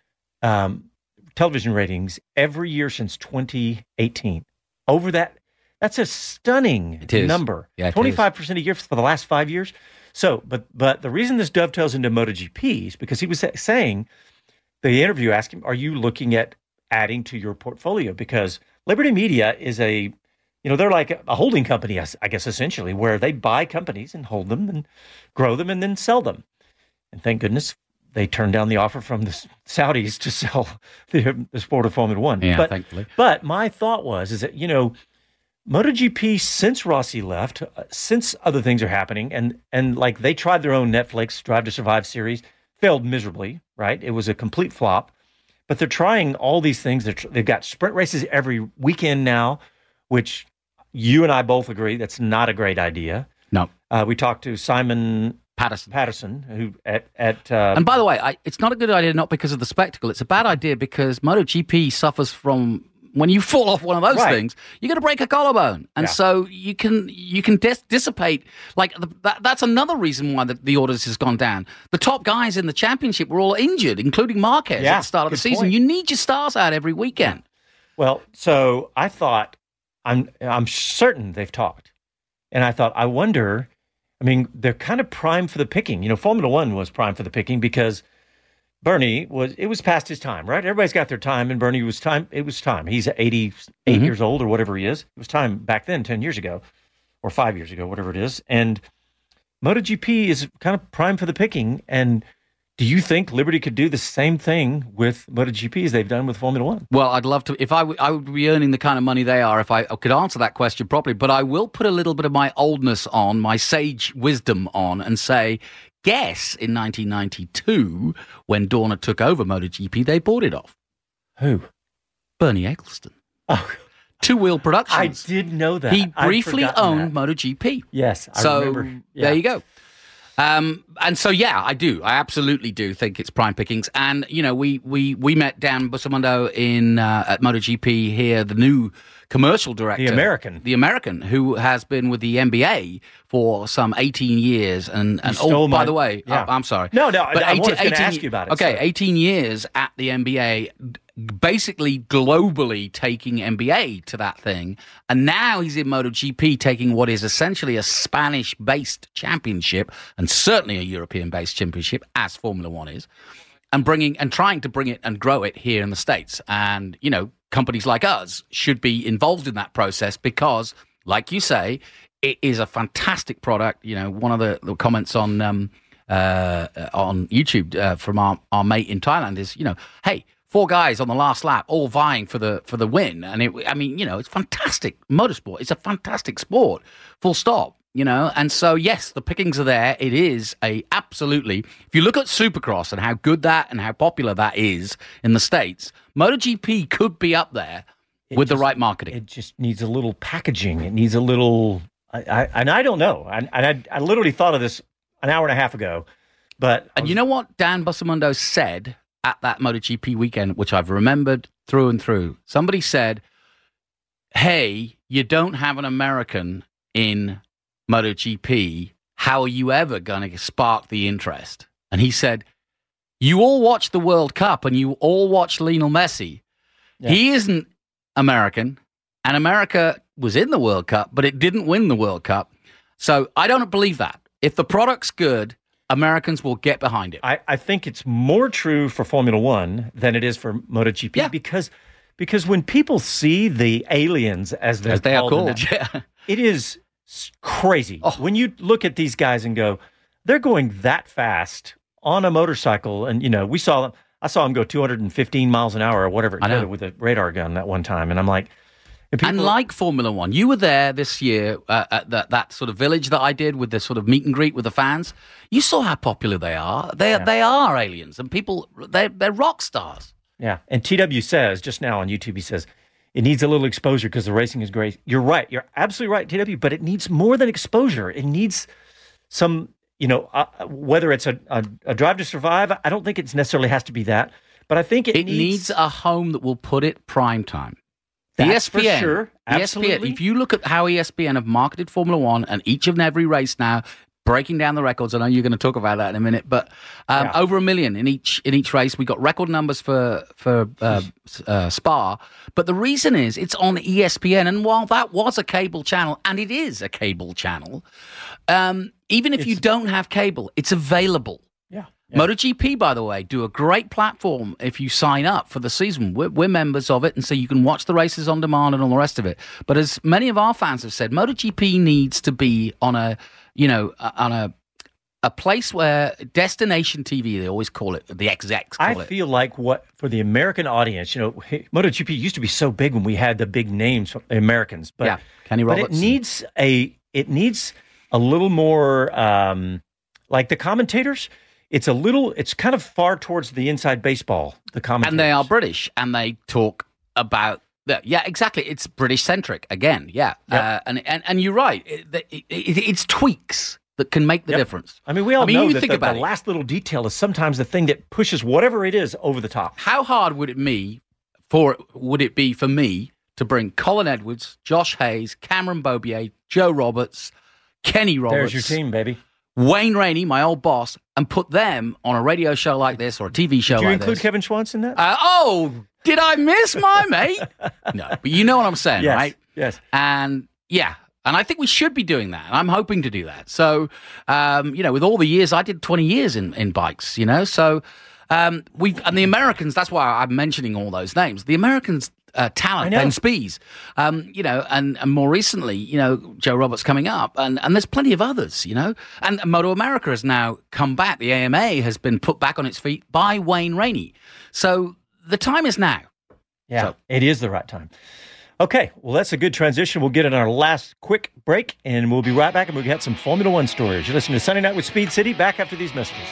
television ratings every year since 2018. Over that's a stunning number. Yeah, 25% a year for the last 5 years. So, but the reason this dovetails into MotoGP is because he was saying, the interview asked him, are you looking at adding to your portfolio? Because Liberty Media is they're like a holding company, I guess, essentially, where they buy companies and hold them and grow them and then sell them. And thank goodness they turned down the offer from the Saudis to sell the sport of Formula One. Yeah, thankfully. But my thought is that, MotoGP, since Rossi left, since other things are happening, and like they tried their own Netflix Drive to Survive series, failed miserably, right? It was a complete flop. But they're trying all these things. They've got sprint races every weekend now, which you and I both agree that's not a great idea. No. We talked to Simon Patterson, who at and by the way, it's not a good idea not because of the spectacle. It's a bad idea because MotoGP suffers from when you fall off one of those things, you're going to break a collarbone, and so you can dissipate. Like that's another reason why the orders has gone down. The top guys in the championship were all injured, including Marquez at the start of the season. Point. You need your stars out every weekend. Well, so I thought I'm certain they've talked, and I thought I wonder. I mean, they're kind of primed for the picking. Formula One was primed for the picking because Bernie was past his time, right? Everybody's got their time, and Bernie was time. It was time. He's 88 years old or whatever he is. It was time back then, 10 years ago or 5 years ago, whatever it is. And MotoGP is kind of primed for the picking. And do you think Liberty could do the same thing with MotoGP as they've done with Formula One? Well, I'd love to. If I would be earning the kind of money they are if I could answer that question properly. But I will put a little bit of my oldness on, my sage wisdom on, and say, guess in 1992, when Dorna took over MotoGP, they bought it off. Who? Bernie Eccleston. Oh. Two Wheel Productions. I did know that. He briefly owned MotoGP. Yes, I remember. Yeah. There you go. And so, I do. I absolutely do think it's prime pickings. And, we met Dan Bustamante at MotoGP here, the new commercial director. The American, who has been with the NBA for some 18 years. By the way, I'm sorry. No, I was going to ask you about it. Okay, 18 years at the NBA, basically globally taking NBA to that thing. And now he's in MotoGP taking what is essentially a Spanish-based championship and certainly a European-based championship, as Formula One is, and trying to bring it and grow it here in the States. And, companies like us should be involved in that process because, like you say, it is a fantastic product. One of the comments on YouTube from our mate in Thailand is, hey, 4 guys on the last lap, all vying for the win, and it's fantastic motorsport. It's a fantastic sport, full stop. And so yes, the pickings are there. It is absolutely. If you look at Supercross and how good that and how popular that is in the States, MotoGP could be up there with the right marketing. It just needs a little packaging. It needs a little. I don't know. I literally thought of this an hour and a half ago, but you know what Dan Bustamante said at that MotoGP weekend, which I've remembered through and through. Somebody said, hey, you don't have an American in MotoGP. How are you ever going to spark the interest? And he said, you all watch the World Cup and you all watch Lionel Messi. Yeah. He isn't American, and America was in the World Cup, but it didn't win the World Cup. So I don't believe that. If the product's good, Americans will get behind it. I think it's more true for Formula One than it is for MotoGP because when people see the aliens as they are called, it is crazy. Oh. When you look at these guys and go, they're going that fast on a motorcycle, and I saw them go 215 miles an hour or whatever with a radar gun that one time, and I'm like. And like Formula One, you were there this year at that sort of village that I did with the sort of meet and greet with the fans. You saw how popular they are. They are aliens, and people, they're rock stars. Yeah, and TW says, just now on YouTube, he says, it needs a little exposure because the racing is great. You're right. You're absolutely right, TW, but it needs more than exposure. It needs some, whether it's a Drive to Survive, I don't think it necessarily has to be that, but I think it needs a home that will put it prime time. That's ESPN, for sure. Absolutely. ESPN, if you look at how ESPN have marketed Formula One and each and every race now, breaking down the records. I know you're going to talk about that in a minute, but over 1 million in each race. We got record numbers for Spa, but the reason is it's on ESPN. And while that was a cable channel, and it is a cable channel, even if you don't have cable, it's available. Yeah. MotoGP, by the way, do a great platform if you sign up for the season. We're members of it, and so you can watch the races on demand and all the rest of it. But as many of our fans have said, MotoGP needs to be on a a place where destination TV, they always call it, the execs call I feel like what, for the American audience, MotoGP used to be so big when we had the big names from the Americans. But, Kenny Roberts. But it needs a little more, like the commentators, it's kind of far towards the inside baseball, the commentators. And they are British, and they talk about yeah, exactly. It's British-centric again, yeah. Yep. And you're right. It's tweaks that can make the difference. I mean, we all know you that think the about last little detail is sometimes the thing that pushes whatever it is over the top. How hard would it be for me to bring Colin Edwards, Josh Hayes, Cameron Beaubier, Joe Roberts, Kenny Roberts? There's your team, baby. Wayne Rainey, my old boss, and put them on a radio show like this or a TV show like this. Did you include Kevin Schwantz in that? Did I miss my mate? No, but you know what I'm saying, right? Yes. And and I think we should be doing that. I'm hoping to do that. So, with all the years, I did 20 years in bikes, so and the Americans, that's why I'm mentioning all those names. The Americans, talent, Ben Spies, and more recently, Joe Roberts coming up, and there's plenty of others, and Moto America has now come back. The AMA has been put back on its feet by Wayne Rainey. So the time is now. Yeah, it is the right time. Okay, well, that's a good transition. We'll get in our last quick break, and we'll be right back, and we'll get some Formula One stories. You're listening to Sunday Night with Speed City, back after these messages.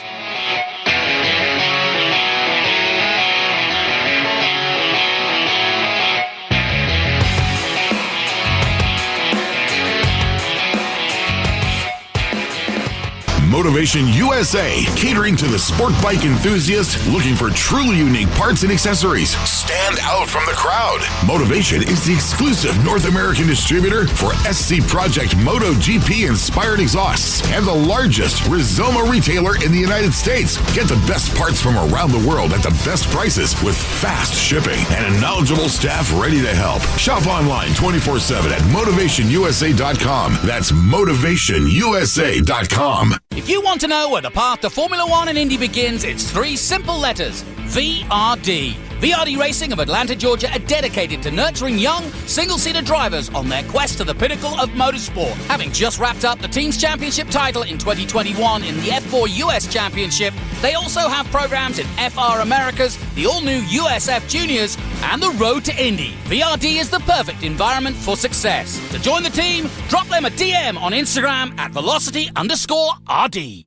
Motivation USA, catering to the sport bike enthusiast looking for truly unique parts and accessories. Stand out from the crowd. Motivation is the exclusive North American distributor for SC Project MotoGP inspired exhausts and the largest Rizoma retailer in the United States. Get the best parts from around the world at the best prices with fast shipping and a knowledgeable staff ready to help. Shop online 24/7 at motivationusa.com. That's motivationusa.com. If you want to know where the path to Formula One and Indy begins, it's 3 simple letters. VRD. VRD Racing of Atlanta, Georgia are dedicated to nurturing young, single-seater drivers on their quest to the pinnacle of motorsport. Having just wrapped up the Teams Championship title in 2021 in the F4 US Championship, they also have programs in FR Americas, the all-new USF Juniors, and the Road to Indy. VRD is the perfect environment for success. To join the team, drop them a DM on Instagram at velocity_RD.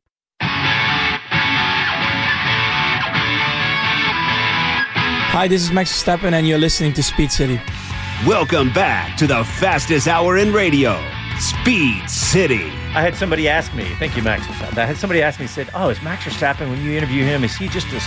Hi, this is Max Verstappen, and you're listening to Speed City. Welcome back to the fastest hour in radio, Speed City. I had somebody ask me, thank you, Max Verstappen. I had somebody ask me, said, is Max Verstappen, when you interview him, is he just this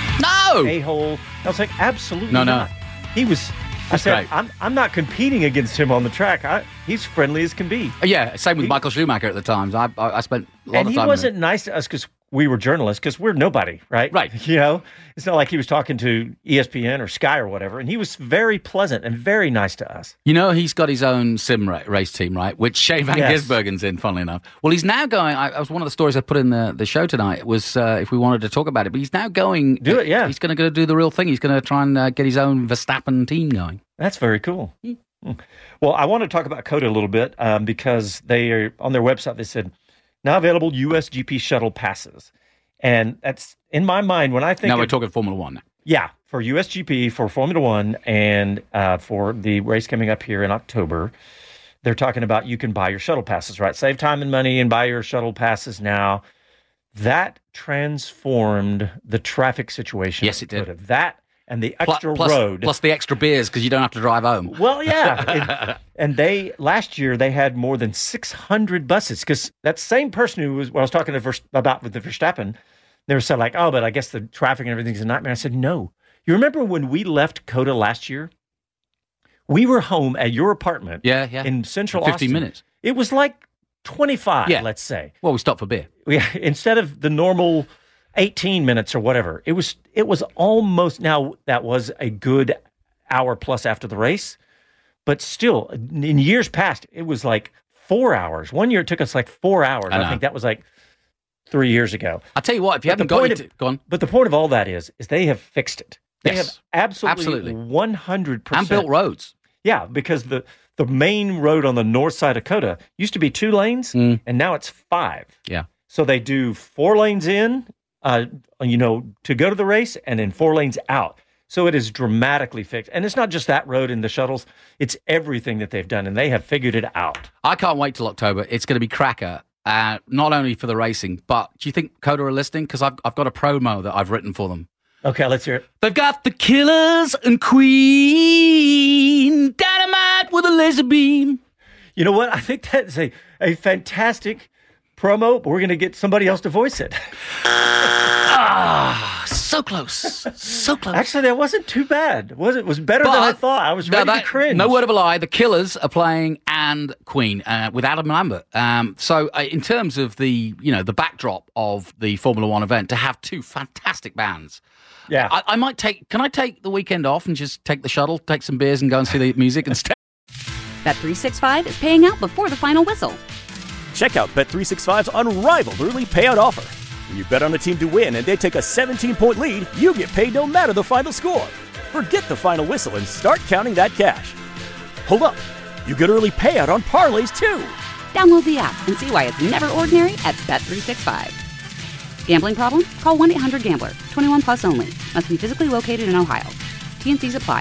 a-hole? I was like, absolutely not. He was... I said, I'm not competing against him on the track. He's friendly as can be. Yeah, same with Michael Schumacher at the times. I spent a lot of time with him. And he wasn't nice to us because we were journalists, because we're nobody, right? Right. It's not like he was talking to ESPN or Sky or whatever. And he was very pleasant and very nice to us. He's got his own sim race team, right? Which Shane Van Gisbergen's in, funnily enough. Well, he's now going, I was one of the stories I put in the show tonight, was if we wanted to talk about it, but he's now going. Do it, yeah. He's going to go do the real thing. He's going to try and get his own Verstappen team going. That's very cool. Well, I want to talk about COTA a little bit because they are on their website. They said now available USGP shuttle passes, and that's in my mind when I think. Now we're talking Formula One. Yeah, for USGP, for Formula One, and for the race coming up here in October, they're talking about you can buy your shuttle passes, right? Save time and money and buy your shuttle passes now. That transformed the traffic situation. Yes, it did. That. And the extra road. Plus the extra beers because you don't have to drive home. Well, yeah. And last year, they had more than 600 buses because that same person who was, I was talking about with the Verstappen, they were saying like, but I guess the traffic and everything's a nightmare. I said, no. You remember when we left COTA last year? We were home at your apartment in Central 15 Austin. minutes. It was like 25, let's say. Well, we stopped for beer. Yeah, instead of the normal 18 minutes or whatever. It was almost, now that was a good hour plus after the race, but still in years past, it was like 4 hours. One year it took us like 4 hours. I think that was like 3 years ago. I'll tell you what, if you haven't got it, go on. But the point of all that is they have fixed it. They have absolutely 100%. And built roads. Yeah, because the main road on the north side of COTA used to be 2 lanes, and now it's 5. Yeah. So they do 4 lanes in, to go to the race, and then 4 lanes out. So it is dramatically fixed. And it's not just that road in the shuttles. It's everything that they've done, and they have figured it out. I can't wait till October. It's going to be cracker, not only for the racing, but do you think Coda are listening? Because I've got a promo that I've written for them. Okay, let's hear it. They've got the Killers and Queen, Dynamite with a laser beam. You know what? I think that's a fantastic promo, but we're going to get somebody else to voice it. So close. So close. Actually, that wasn't too bad. It was better than I thought. I was ready to cringe. No word of a lie. The Killers are playing and Queen with Adam Lambert. So in terms of the backdrop of the Formula One event, to have 2 fantastic bands. Yeah. I might can I take the weekend off and just take the shuttle, take some beers and go and see the music and stay? Bet365 is paying out before the final whistle. Check out Bet365's unrivaled early payout offer. When you bet on a team to win and they take a 17-point lead, you get paid no matter the final score. Forget the final whistle and start counting that cash. Hold up. You get early payout on parlays, too. Download the app and see why it's never ordinary at Bet365. Gambling problem? Call 1-800-GAMBLER. 21 plus only. Must be physically located in Ohio. T&Cs apply.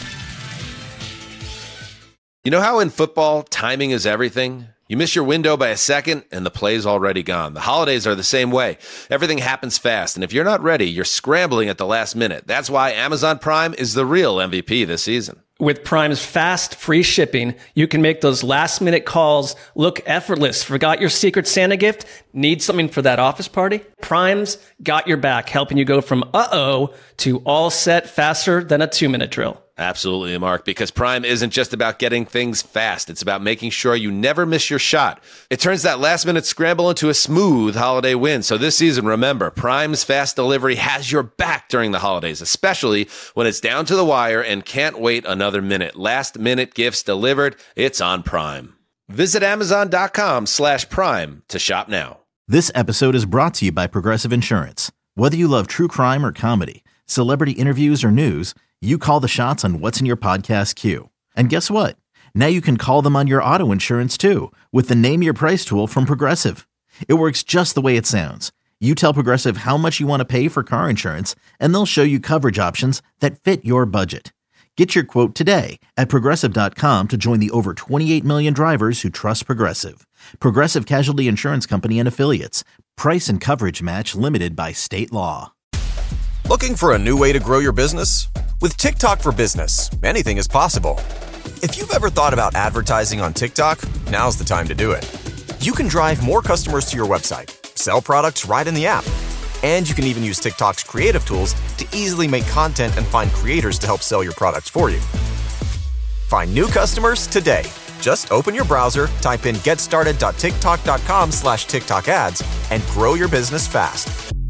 You know how in football, timing is everything? You miss your window by a second, and the play's already gone. The holidays are the same way. Everything happens fast, and if you're not ready, you're scrambling at the last minute. That's why Amazon Prime is the real MVP this season. With Prime's fast, free shipping, you can make those last-minute calls look effortless. Forgot your Secret Santa gift? Need something for that office party? Prime's got your back, helping you go from uh-oh to all set faster than a 2-minute drill. Absolutely, Mark, because Prime isn't just about getting things fast. It's about making sure you never miss your shot. It turns that last-minute scramble into a smooth holiday win. So this season, remember, Prime's fast delivery has your back during the holidays, especially when it's down to the wire and can't wait another minute. Last-minute gifts delivered. It's on Prime. Visit Amazon.com/Prime to shop now. This episode is brought to you by Progressive Insurance. Whether you love true crime or comedy, celebrity interviews or news, you call the shots on what's in your podcast queue. And guess what? Now you can call them on your auto insurance too with the Name Your Price tool from Progressive. It works just the way it sounds. You tell Progressive how much you want to pay for car insurance, and they'll show you coverage options that fit your budget. Get your quote today at Progressive.com to join the over 28 million drivers who trust Progressive. Progressive Casualty Insurance Company and Affiliates. Price and coverage match limited by state law. Looking for a new way to grow your business? With TikTok for Business, anything is possible. If you've ever thought about advertising on TikTok, now's the time to do it. You can drive more customers to your website, sell products right in the app, and you can even use TikTok's creative tools to easily make content and find creators to help sell your products for you. Find new customers today. Just open your browser, type in getstarted.tiktok.com/TikTok ads, and grow your business fast.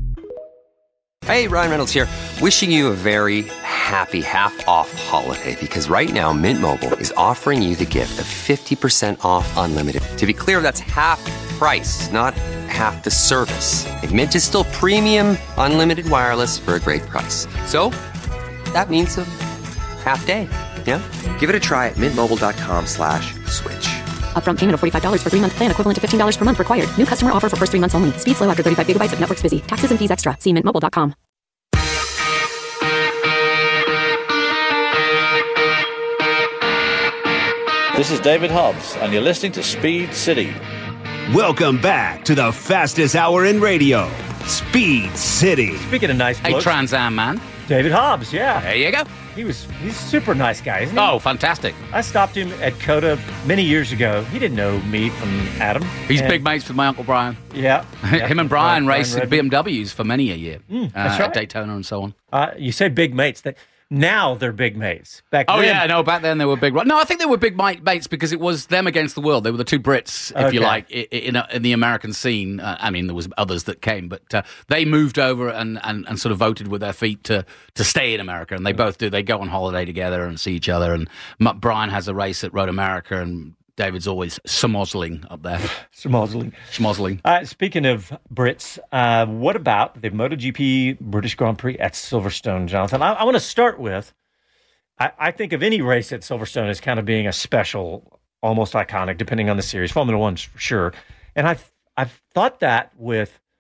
Hey, Ryan Reynolds here. Wishing you a very happy half-off holiday because right now Mint Mobile is offering you the gift of 50% off unlimited. To be clear, that's half price, not half the service. And Mint is still premium unlimited wireless for a great price. So that means a half day. Yeah? Give it a try at mintmobile.com/switch. Upfront payment of $45 for 3-month plan, equivalent to $15 per month required. New customer offer for first 3 months only. Speed slow after 35 gigabytes if network's busy. Taxes and fees extra. See mintmobile.com. This is David Hobbs, and you're listening to Speed City. Welcome back to the fastest hour in radio, Speed City. Speaking of nice blokes, Hey, Trans Am man. David Hobbs, yeah. There you go. He's a super nice guy, isn't he? Oh, fantastic. I stopped him at Coda many years ago. He didn't know me from Adam. He's big mates with my Uncle Brian. Yeah. Him and Brian raced BMWs for many a year. That's right. At Daytona and so on. You say big mates. Now they're big mates. Back then, back then they were big. No, I think they were big mates because it was them against the world. They were the two Brits, if you like, in the American scene. I mean, there was others that came, but they moved over and sort of voted with their feet to stay in America, and they both do. They go on holiday together and see each other. And Brian has a race at Road America, and David's always schmozzling up there. Schmozzling. Speaking of Brits, what about the MotoGP British Grand Prix at Silverstone, Jonathan? I want to start with, I think of any race at Silverstone as kind of being a special, almost iconic, depending on the series. Formula One's for sure. And I've thought that with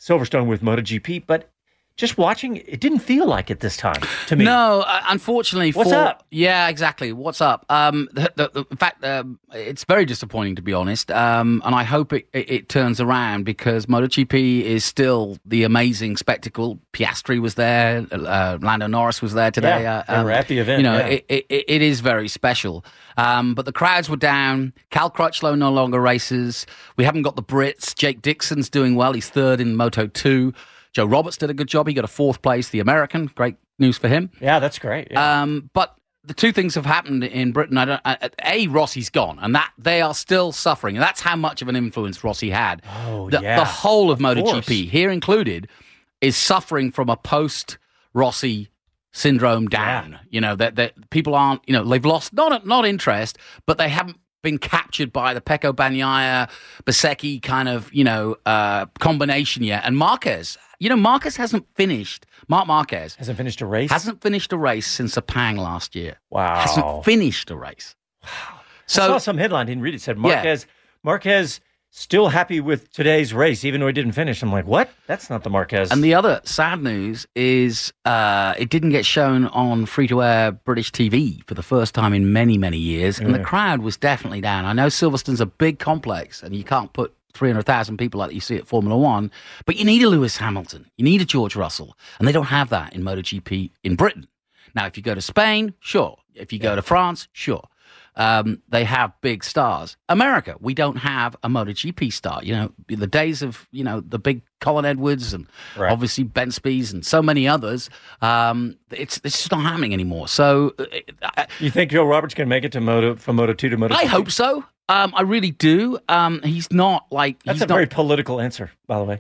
Silverstone with MotoGP, but just watching, it didn't feel like it this time to me. No, unfortunately. What's up? Yeah, exactly. What's up? In fact, it's very disappointing, to be honest. And I hope it turns around because MotoGP is still the amazing spectacle. Piastri was there. Lando Norris was there today. Yeah, they were at the event. It is very special. But the crowds were down. Cal Crutchlow no longer races. We haven't got the Brits. Jake Dixon's doing well. He's third in Moto2. Joe Roberts did a good job. He got a fourth place, the American. Great news for him. Yeah, that's great. Yeah. But the two things have happened in Britain. Rossi's gone, and that they are still suffering. And that's how much of an influence Rossi had. The whole of MotoGP, here included, is suffering from a post-Rossi syndrome down. Yeah. That people aren't, they've lost not interest, but they haven't been captured by the Pecco Bagnaia, Bezzecchi kind of, combination yet. And Marquez, Marquez hasn't finished. Marc Marquez hasn't finished a race? Hasn't finished a race since Sepang last year. Wow. Hasn't finished a race. Wow. So, I saw some headline, didn't read it, said Marquez still happy with today's race, even though he didn't finish. I'm like, what? That's not the Marquez. And the other sad news is it didn't get shown on free-to-air British TV for the first time in many, many years, and the crowd was definitely down. I know Silverstone's a big complex, and you can't put 300,000 people like you see at Formula One, but you need a Lewis Hamilton, you need a George Russell, and they don't have that in MotoGP in Britain. Now, if you go to Spain, sure. If you go to France, sure. They have big stars. America, we don't have a MotoGP star. The days of, the big Colin Edwards and obviously Ben Spies and so many others, it's just not happening anymore. So, you think Joe Roberts can make it from Moto2 to MotoGP? I hope so. I really do. He's not like... That's very political answer, by the way.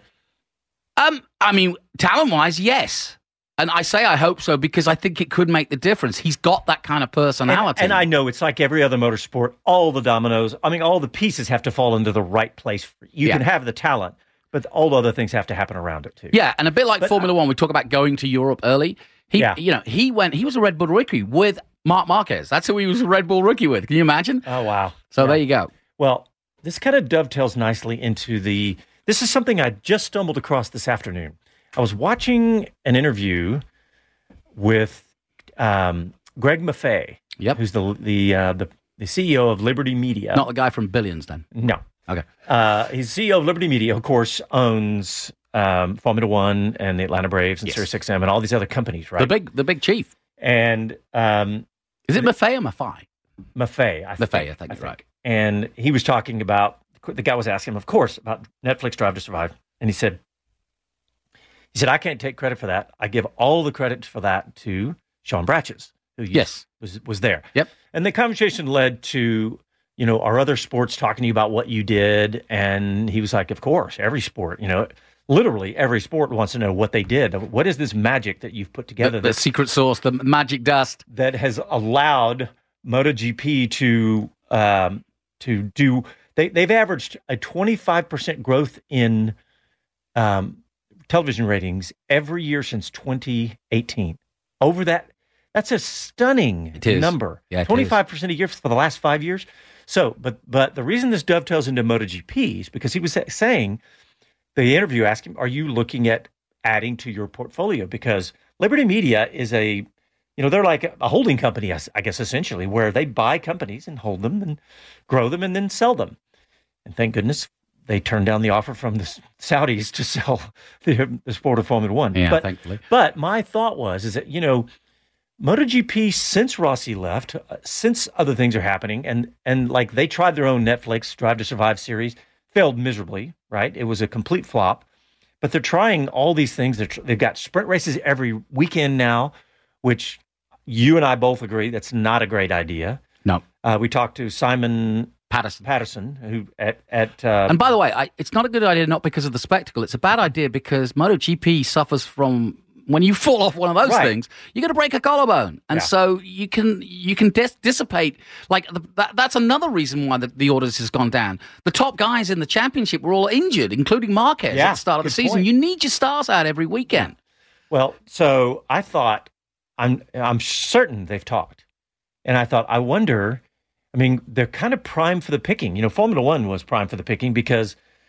Talent-wise, yes. And I say I hope so because I think it could make the difference. He's got that kind of personality. And I know it's like every other motorsport, all the dominoes, all the pieces have to fall into the right place. You can have the talent, but all the other things have to happen around it too. Yeah, and a bit like Formula One, we talk about going to Europe early. He was a Red Bull rookie with Marc Marquez. That's who he was a Red Bull rookie with. Can you imagine? Oh, wow. So there you go. Well, this kind of dovetails nicely into this is something I just stumbled across this afternoon. I was watching an interview with Greg Maffei, who's the CEO of Liberty Media. Not the guy from Billions, then? No. Okay. He's CEO of Liberty Media, of course, owns Formula One and the Atlanta Braves and SiriusXM and all these other companies, right? The big chief. And is it Maffei or Maffei? Maffei, I think you're right. And he was talking about, the guy was asking him, of course, about Netflix Drive to Survive, and he said, I can't take credit for that. I give all the credit for that to Sean Bratches, who was there. Yep. And the conversation led to, our other sports talking to you about what you did. And he was like, of course, every sport, literally every sport wants to know what they did. What is this magic that you've put together? The secret sauce, the magic dust. That has allowed MotoGP to do, they've averaged a 25% growth in television ratings every year since 2018. Over that's a stunning number. Yeah, 25% a year for the last 5 years. So, but the reason this dovetails into MotoGP is because he was saying, the interview asked him, are you looking at adding to your portfolio? Because Liberty Media is they're like a holding company, I guess, essentially, where they buy companies and hold them and grow them and then sell them. And thank goodness they turned down the offer from the Saudis to sell the sport of Formula One. Yeah, thankfully. But my thought is that, MotoGP, since Rossi left, since other things are happening, and like they tried their own Netflix Drive to Survive series, failed miserably, right? It was a complete flop. But they're trying all these things. They've got sprint races every weekend now, which you and I both agree that's not a great idea. No. We talked to Simon Patterson, who at and by the way, it's not a good idea not because of the spectacle. It's a bad idea because MotoGP suffers from, when you fall off one of those things, you're going to break a collarbone, and so you can dissipate. Like that's another reason why the orders has gone down. The top guys in the championship were all injured, including Marquez at the start of the season. Point. You need your stars out every weekend. Well, so I thought, I'm certain they've talked, and I thought, I wonder. They're kind of prime for the picking. Formula One was prime for the picking because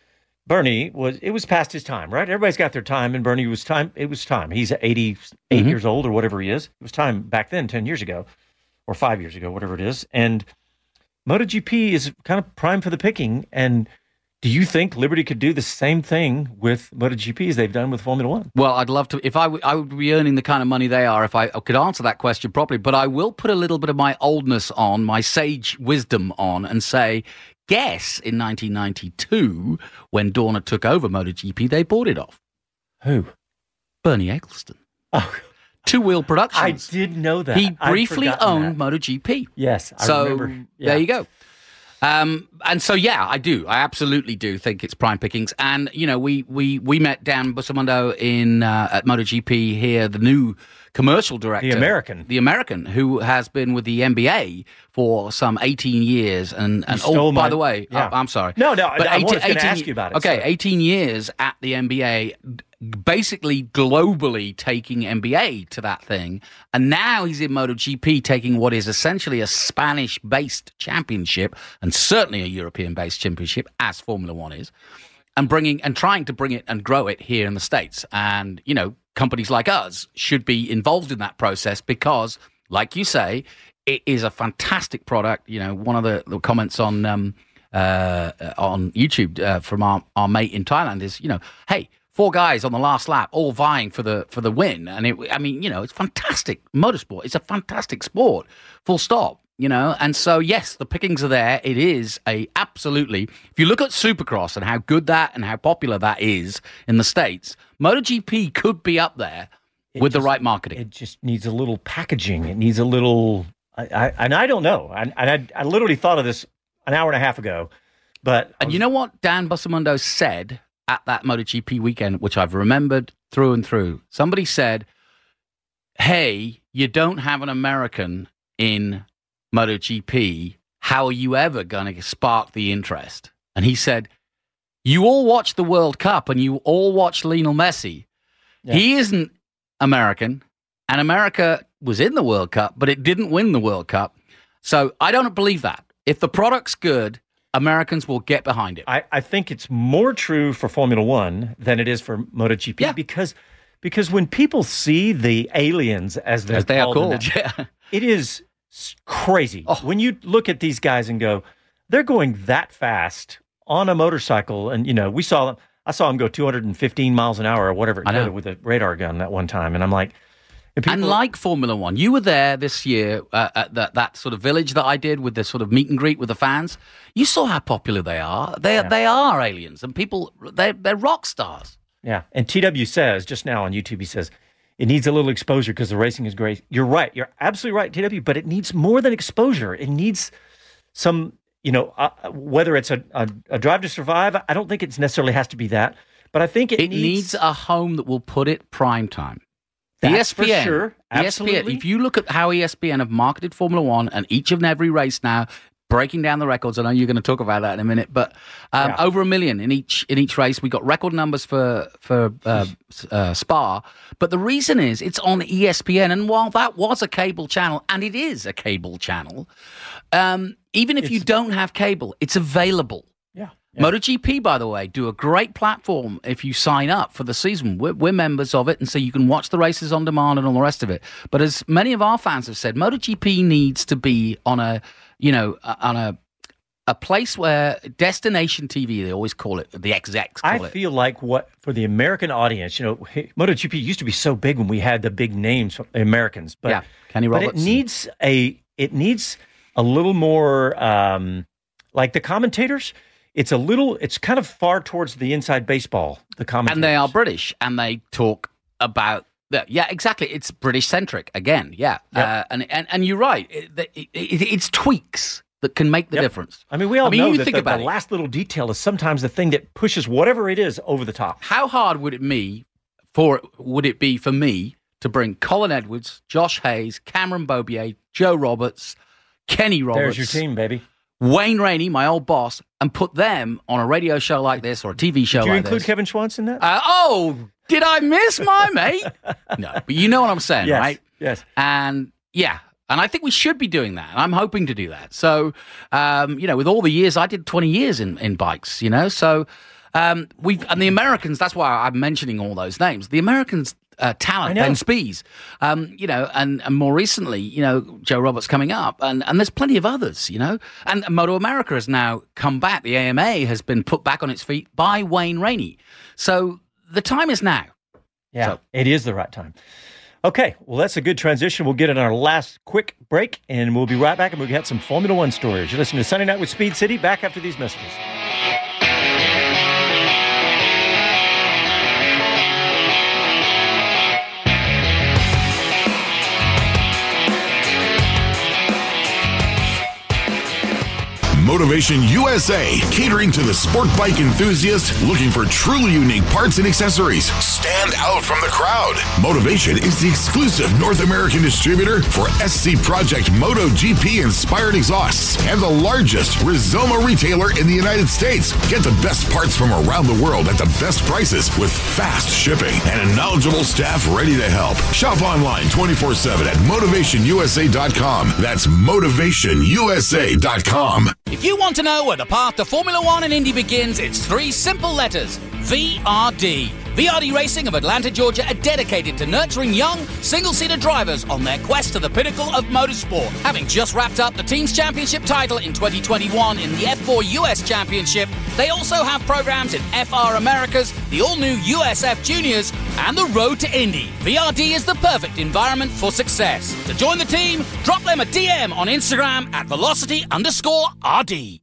Bernie was past his time, right? Everybody's got their time, and Bernie was time. It was time. He's 88 years old or whatever he is. It was time back then, 10 years ago or 5 years ago, whatever it is. And MotoGP is kind of prime for the picking. And do you think Liberty could do the same thing with MotoGP as they've done with Formula One? Well, I'd love to. If I would be earning the kind of money they are if I could answer that question properly. But I will put a little bit of my oldness on, my sage wisdom on, and say, guess in 1992, when Dorna took over MotoGP, they bought it off. Who? Bernie Eccleston. Oh. Two Wheel Productions. I did know that. He briefly owned MotoGP. Yes, I remember. Yeah. There you go. And so, yeah, I do. I absolutely do think it's prime pickings. And, you know, we met Dan Bustamante at MotoGP here, the new commercial director. The American, who has been with the NBA for some 18 years. And by the way, I'm sorry. No, I was going to ask you about it. Okay, 18 years at the NBA, basically globally taking NBA to that thing. And now he's in MotoGP taking what is essentially a Spanish-based championship and certainly a European-based championship, as Formula One is, and trying to bring it and grow it here in the States. And, you know, companies like us should be involved in that process because, like you say, it is a fantastic product. You know, one of the comments on YouTube from our mate in Thailand is, you know, hey, 4 guys on the last lap, all vying for the win, and it's fantastic motorsport. It's a fantastic sport, full stop. You know, and so yes, the pickings are there. It is absolutely. If you look at Supercross and how good that and how popular that is in the States, MotoGP could be up there with the right marketing. It just needs a little packaging. It needs a little. I don't know. I literally thought of this an hour and a half ago, but you know what Dan Bustamante said at that MotoGP weekend, which I've remembered through and through. Somebody said, "Hey, you don't have an American in MotoGP, how are you ever going to spark the interest?" And he said, you all watch the World Cup and you all watch Lionel Messi. Yeah. He isn't American, and America was in the World Cup, but it didn't win the World Cup. So I don't believe that. If the product's good, Americans will get behind it. I think it's more true for Formula One than it is for MotoGP because when people see the aliens as they are called, it is crazy. When you look at these guys and go, they're going that fast on a motorcycle, and you know, I saw them go 215 miles an hour or whatever with a radar gun that one time, and I'm like, and like Formula One, you were there this year at that sort of village that I did with the sort of meet and greet with the fans. You saw how popular they are. They are aliens, and people they're rock stars. Yeah, and TW says just now on YouTube, he says, it needs a little exposure because the racing is great. You're right. You're absolutely right, TW, but it needs more than exposure. It needs some, you know, whether it's a Drive to Survive, I don't think it necessarily has to be that, but I think it needs a home that will put it prime time. That's ESPN, for sure. Absolutely. ESPN, if you look at how ESPN have marketed Formula One and each and every race now, breaking down the records. I know you're going to talk about that in a minute, but over 1 million in each race. We got record numbers for Spa, but the reason is it's on ESPN. And while that was a cable channel, and it is a cable channel, even if you don't have cable, it's available. Yeah. MotoGP, by the way, do a great platform if you sign up for the season. We're members of it, and so you can watch the races on demand and all the rest of it. But as many of our fans have said, MotoGP needs to be on a place where destination TV, they always call it, the execs call it. I feel like for the American audience, you know, MotoGP used to be so big when we had the big names, Americans. But, Kenny Roberts. But it needs a little more, like the commentators. It's kind of far towards the inside baseball, the commentators. And they are British, and they talk about that. Yeah, exactly. It's British-centric, again, yeah. Yep. And you're right. It's tweaks that can make the difference. I mean, we all know that the last little detail is sometimes the thing that pushes whatever it is over the top. How hard would it be for me to bring Colin Edwards, Josh Hayes, Cameron Beaubier, Joe Roberts, Kenny Roberts... There's your team, baby. Wayne Rainey, my old boss, and put them on a radio show like this or a TV show like this. Did you include Kevin Schwantz in that? Did I miss my mate? No, but you know what I'm saying, right? Yes. And I think we should be doing that. And I'm hoping to do that. So, with all the years, I did 20 years in bikes, so And the Americans, that's why I'm mentioning all those names. The Americans' talent, Ben Spies, and more recently, Joe Roberts coming up, and there's plenty of others, And Moto America has now come back. The AMA has been put back on its feet by Wayne Rainey. So the time is now. Yeah, it is the right time. Okay, well, that's a good transition. We'll get in our last quick break, and we'll be right back, and we'll get some Formula One stories. You're listening to Sunday Night with Speed City. Back after these messages. Motivation USA, catering to the sport bike enthusiast looking for truly unique parts and accessories. Stand out from the crowd. Motivation is the exclusive North American distributor for SC Project MotoGP inspired exhausts and the largest Rizoma retailer in the United States. Get the best parts from around the world at the best prices with fast shipping and a knowledgeable staff ready to help. Shop online 24/7 at motivationusa.com. That's motivationusa.com. If you want to know where the path to Formula One and Indy begins, it's 3 simple letters: VRD. VRD Racing of Atlanta, Georgia are dedicated to nurturing young, single-seater drivers on their quest to the pinnacle of motorsport. Having just wrapped up the team's championship title in 2021 in the F4 US Championship, they also have programs in FR Americas, the all-new USF Juniors, and the Road to Indy. VRD is the perfect environment for success. To join the team, drop them a DM on Instagram at velocity_RD.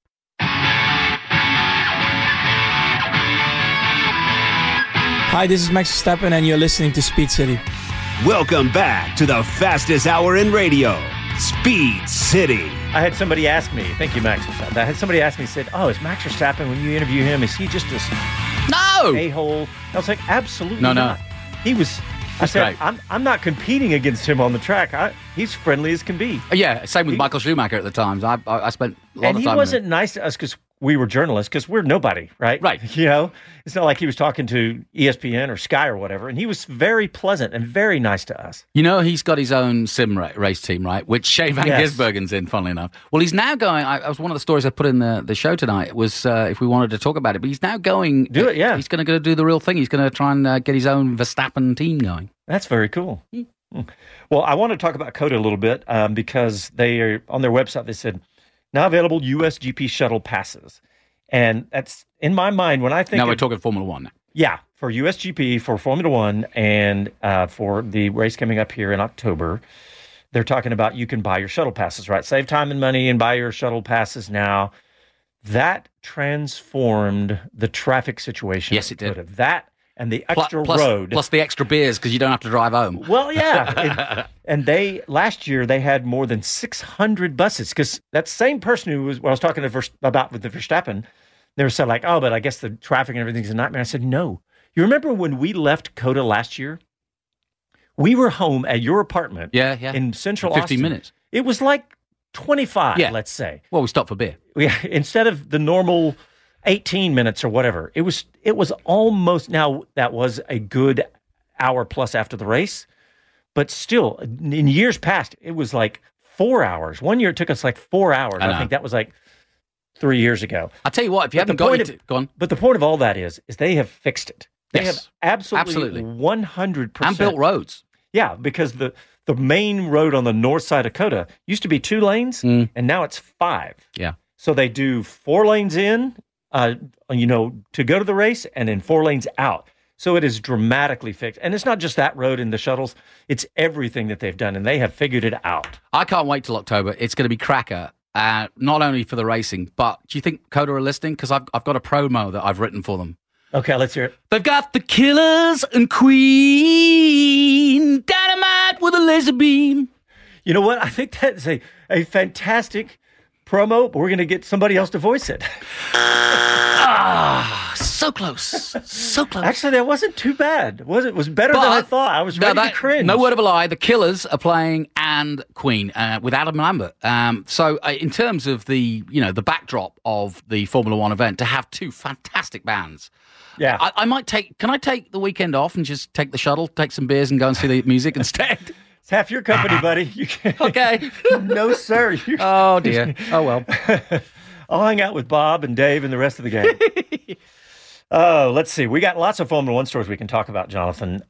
Hi, this is Max Verstappen, and you're listening to Speed City. Welcome back to the fastest hour in radio, Speed City. I had somebody ask me, thank you, Max Verstappen. I had somebody ask me, said, is Max Verstappen, when you interview him, is he just this a-hole? I was like, absolutely not. He was... I said, I'm not competing against him on the track. He's friendly as can be. Yeah, same with Michael Schumacher at the time. I spent a lot of time And he wasn't nice to us because we were journalists, because we're nobody, right? Right. It's not like he was talking to ESPN or Sky or whatever. And he was very pleasant and very nice to us. He's got his own sim race team, right? Which Shane Van Gisbergen's in, funnily enough. Well, he's now going, I was one of the stories I put in the show tonight, was if we wanted to talk about it, but he's now going. Do it, yeah. He's going to go do the real thing. He's going to try and get his own Verstappen team going. That's very cool. Well, I want to talk about COTA a little bit because they are on their website. They said now available USGP shuttle passes, and that's in my mind when I think. Now we're talking Formula One. Now. Yeah, for USGP, for Formula One, and for the race coming up here in October, they're talking about you can buy your shuttle passes, right? Save time and money and buy your shuttle passes now. That transformed the traffic situation. Yes, it did. That. And the extra road. Plus the extra beers because you don't have to drive home. Well, yeah. And last year, they had more than 600 buses because that same person who I was talking about with the Verstappen, they were said like, but I guess the traffic and everything's a nightmare. I said, no. You remember when we left COTA last year? We were home at your apartment in Central 15 Austin. minutes. It was like 25, let's say. Well, we stopped for beer. Instead of the normal 18 minutes or whatever. It was almost, now that was a good hour plus after the race, but still in years past, it was like 4 hours. One year it took us like 4 hours. I think that was like 3 years ago. I'll tell you what, if you haven't got it, go on. But the point of all that is they have fixed it. They have absolutely 100%. And built roads. Yeah, because the main road on the north side of COTA used to be 2 lanes, and now it's 5. Yeah. So they do 4 lanes in, to go to the race, and then 4 lanes out. So it is dramatically fixed. And it's not just that road and the shuttles. It's everything that they've done, and they have figured it out. I can't wait till October. It's going to be cracker, not only for the racing, but do you think COTA are listening? Because I've got a promo that I've written for them. Okay, let's hear it. They've got the Killers and Queen, Dynamite with a laser beam. You know what? I think that's a fantastic promo, but we're going to get somebody else to voice it. So close. So close. Actually, that wasn't too bad. It was better than I thought. I was ready to cringe. No word of a lie. The Killers are playing and Queen with Adam Lambert. So in terms of the backdrop of the Formula One event, to have 2 fantastic bands. Yeah. I might can I take the weekend off and just take the shuttle, take some beers and go and see the music instead? It's half your company, buddy. You can't. Okay. No, sir. Oh, dear. Oh, well. I'll hang out with Bob and Dave and the rest of the gang. Let's see. We got lots of Formula One stories we can talk about, Jonathan.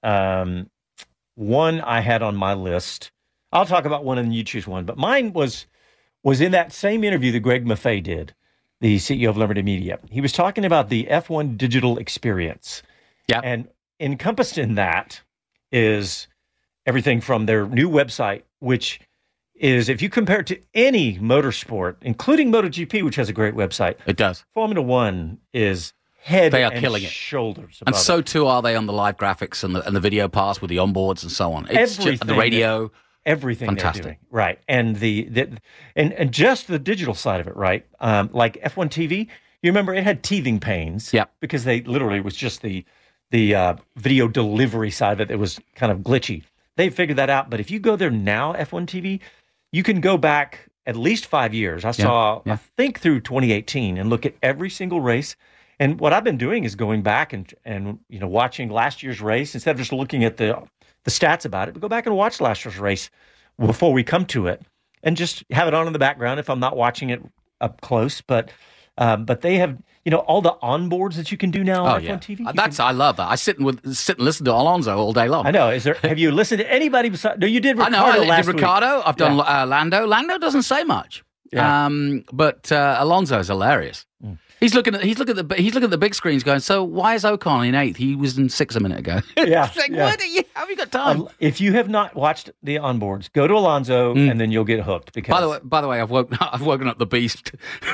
One I had on my list. I'll talk about one and then you choose one. But mine was in that same interview that Greg Maffei did, the CEO of Liberty Media. He was talking about the F1 digital experience. Yeah. And encompassed in that is everything from their new website, which is, if you compare it to any motorsport, including MotoGP, which has a great website. It does. Formula One is head they are and killing it. Shoulders and above so it. too are they on the live graphics and the video pass with the onboards and so on. It's just the radio. Everything fantastic. They're doing. Right. And and just the digital side of it, right? Like F1 TV, you remember it had teething pains. Yeah. Because they literally was just the video delivery side of it that was kind of glitchy. They figured that out. But if you go there now, F1 TV, you can go back at least 5 years. I think through 2018 and look at every single race. And what I've been doing is going back and watching last year's race instead of just looking at the stats about it, but go back and watch last year's race before we come to it and just have it on in the background if I'm not watching it up close. But they have, all the onboards that you can do now on F1 TV. I love that. I sit and listen to Alonso all day long. I know. Have you listened to anybody besides? No, you did Ricardo I last did Ricardo. week. I've done Lando. Lando doesn't say much. Yeah. But Alonso is hilarious. He's looking at the big screens, going, so why is Ocon in 8th? He was in 6th a minute ago. Yeah, it's like, what? Have you got time? If you have not watched the onboards, go to Alonso, and then you'll get hooked. Because by the way, I've woken up the beast.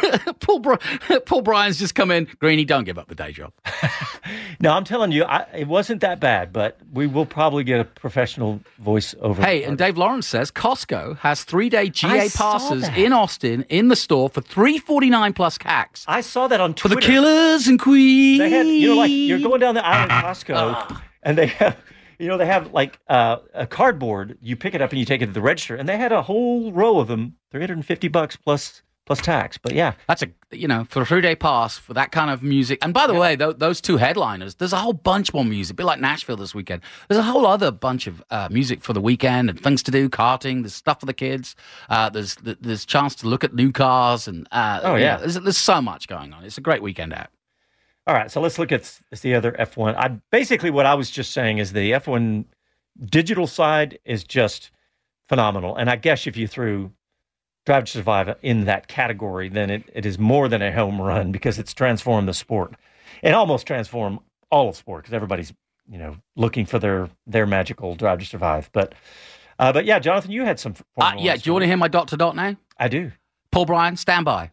Paul Bryan's just come in. Greeny, don't give up the day job. No, I'm telling you, it wasn't that bad, but we will probably get a professional voiceover. Hey, and Dave Lawrence says Costco has 3-day GA passes in Austin in the store for $349 plus CACs. I saw that on Twitter. For the killers and queens. They had, like you're going down the aisle at Costco, and they have, like a cardboard. You pick it up and you take it to the register, and they had a whole row of them, $350 plus tax. But yeah, that's for a 3-day pass for that kind of music. And by the way, those two headliners, there's a whole bunch more music. A bit like Nashville this weekend. There's a whole other bunch of music for the weekend and things to do, karting. There's stuff for the kids. There's chance to look at new cars and there's so much going on. It's a great weekend out. All right, so let's look at the other F1. Basically, what I was just saying is the F1 digital side is just phenomenal. And I guess if you threw Drive to Survive in that category, then it is more than a home run because it's transformed the sport and almost transformed all of sport because everybody's looking for their magical Drive to Survive. But yeah, Jonathan, you had some. Do you want to hear my dot to dot now? I do. Paul Bryan, stand by.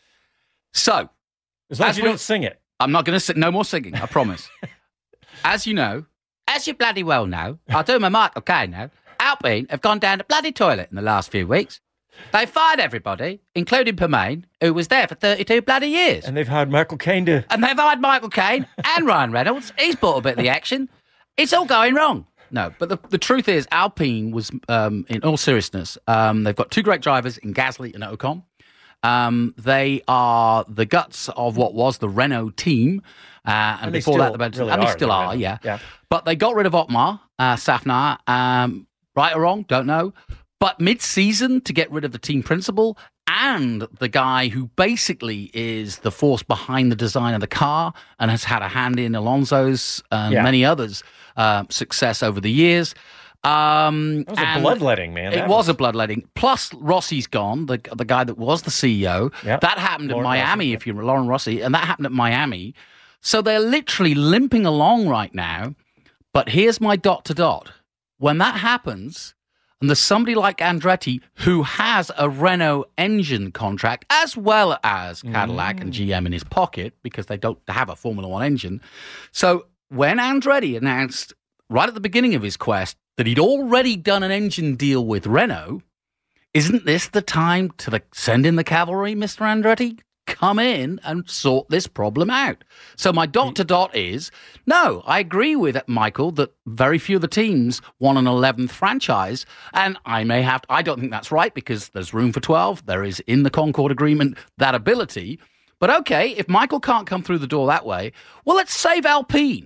So, as long as you don't sing it. I'm not going to sing. No more singing, I promise. As you bloody well know, I'll do my Michael Caine now. Alpine have gone down the bloody toilet in the last few weeks. They fired everybody, including Permain, who was there for 32 bloody years. And they've hired Michael Caine And they've hired Michael Caine and Ryan Reynolds. He's bought a bit of the action. It's all going wrong. No, but the truth is, Alpine was, in all seriousness, they've got two great drivers in Gasly and Ocon. They are the guts of what was the Renault team. And before that, they still are, yeah. But they got rid of Otmar Safnauer, right or wrong, don't know. But mid-season, to get rid of the team principal and the guy who basically is the force behind the design of the car and has had a hand in Alonso's and many others' success over the years. It was a bloodletting, man. It was a bloodletting. Plus, Rossi's gone, the guy that was the CEO. Yep. That happened at Miami, if you're Lauren Rossi, and that happened at Miami. So they're literally limping along right now. But here's my dot to dot. When that happens, and there's somebody like Andretti who has a Renault engine contract as well as Cadillac and GM in his pocket because they don't have a Formula One engine. So when Andretti announced right at the beginning of his quest that he'd already done an engine deal with Renault, isn't this the time to send in the cavalry, Mr. Andretti? Come in and sort this problem out. So my dot to dot is, no, I agree with Michael that very few of the teams want an 11th franchise. And I don't think that's right because there's room for 12. There is in the Concord Agreement that ability. But okay, if Michael can't come through the door that way, well, let's save Alpine.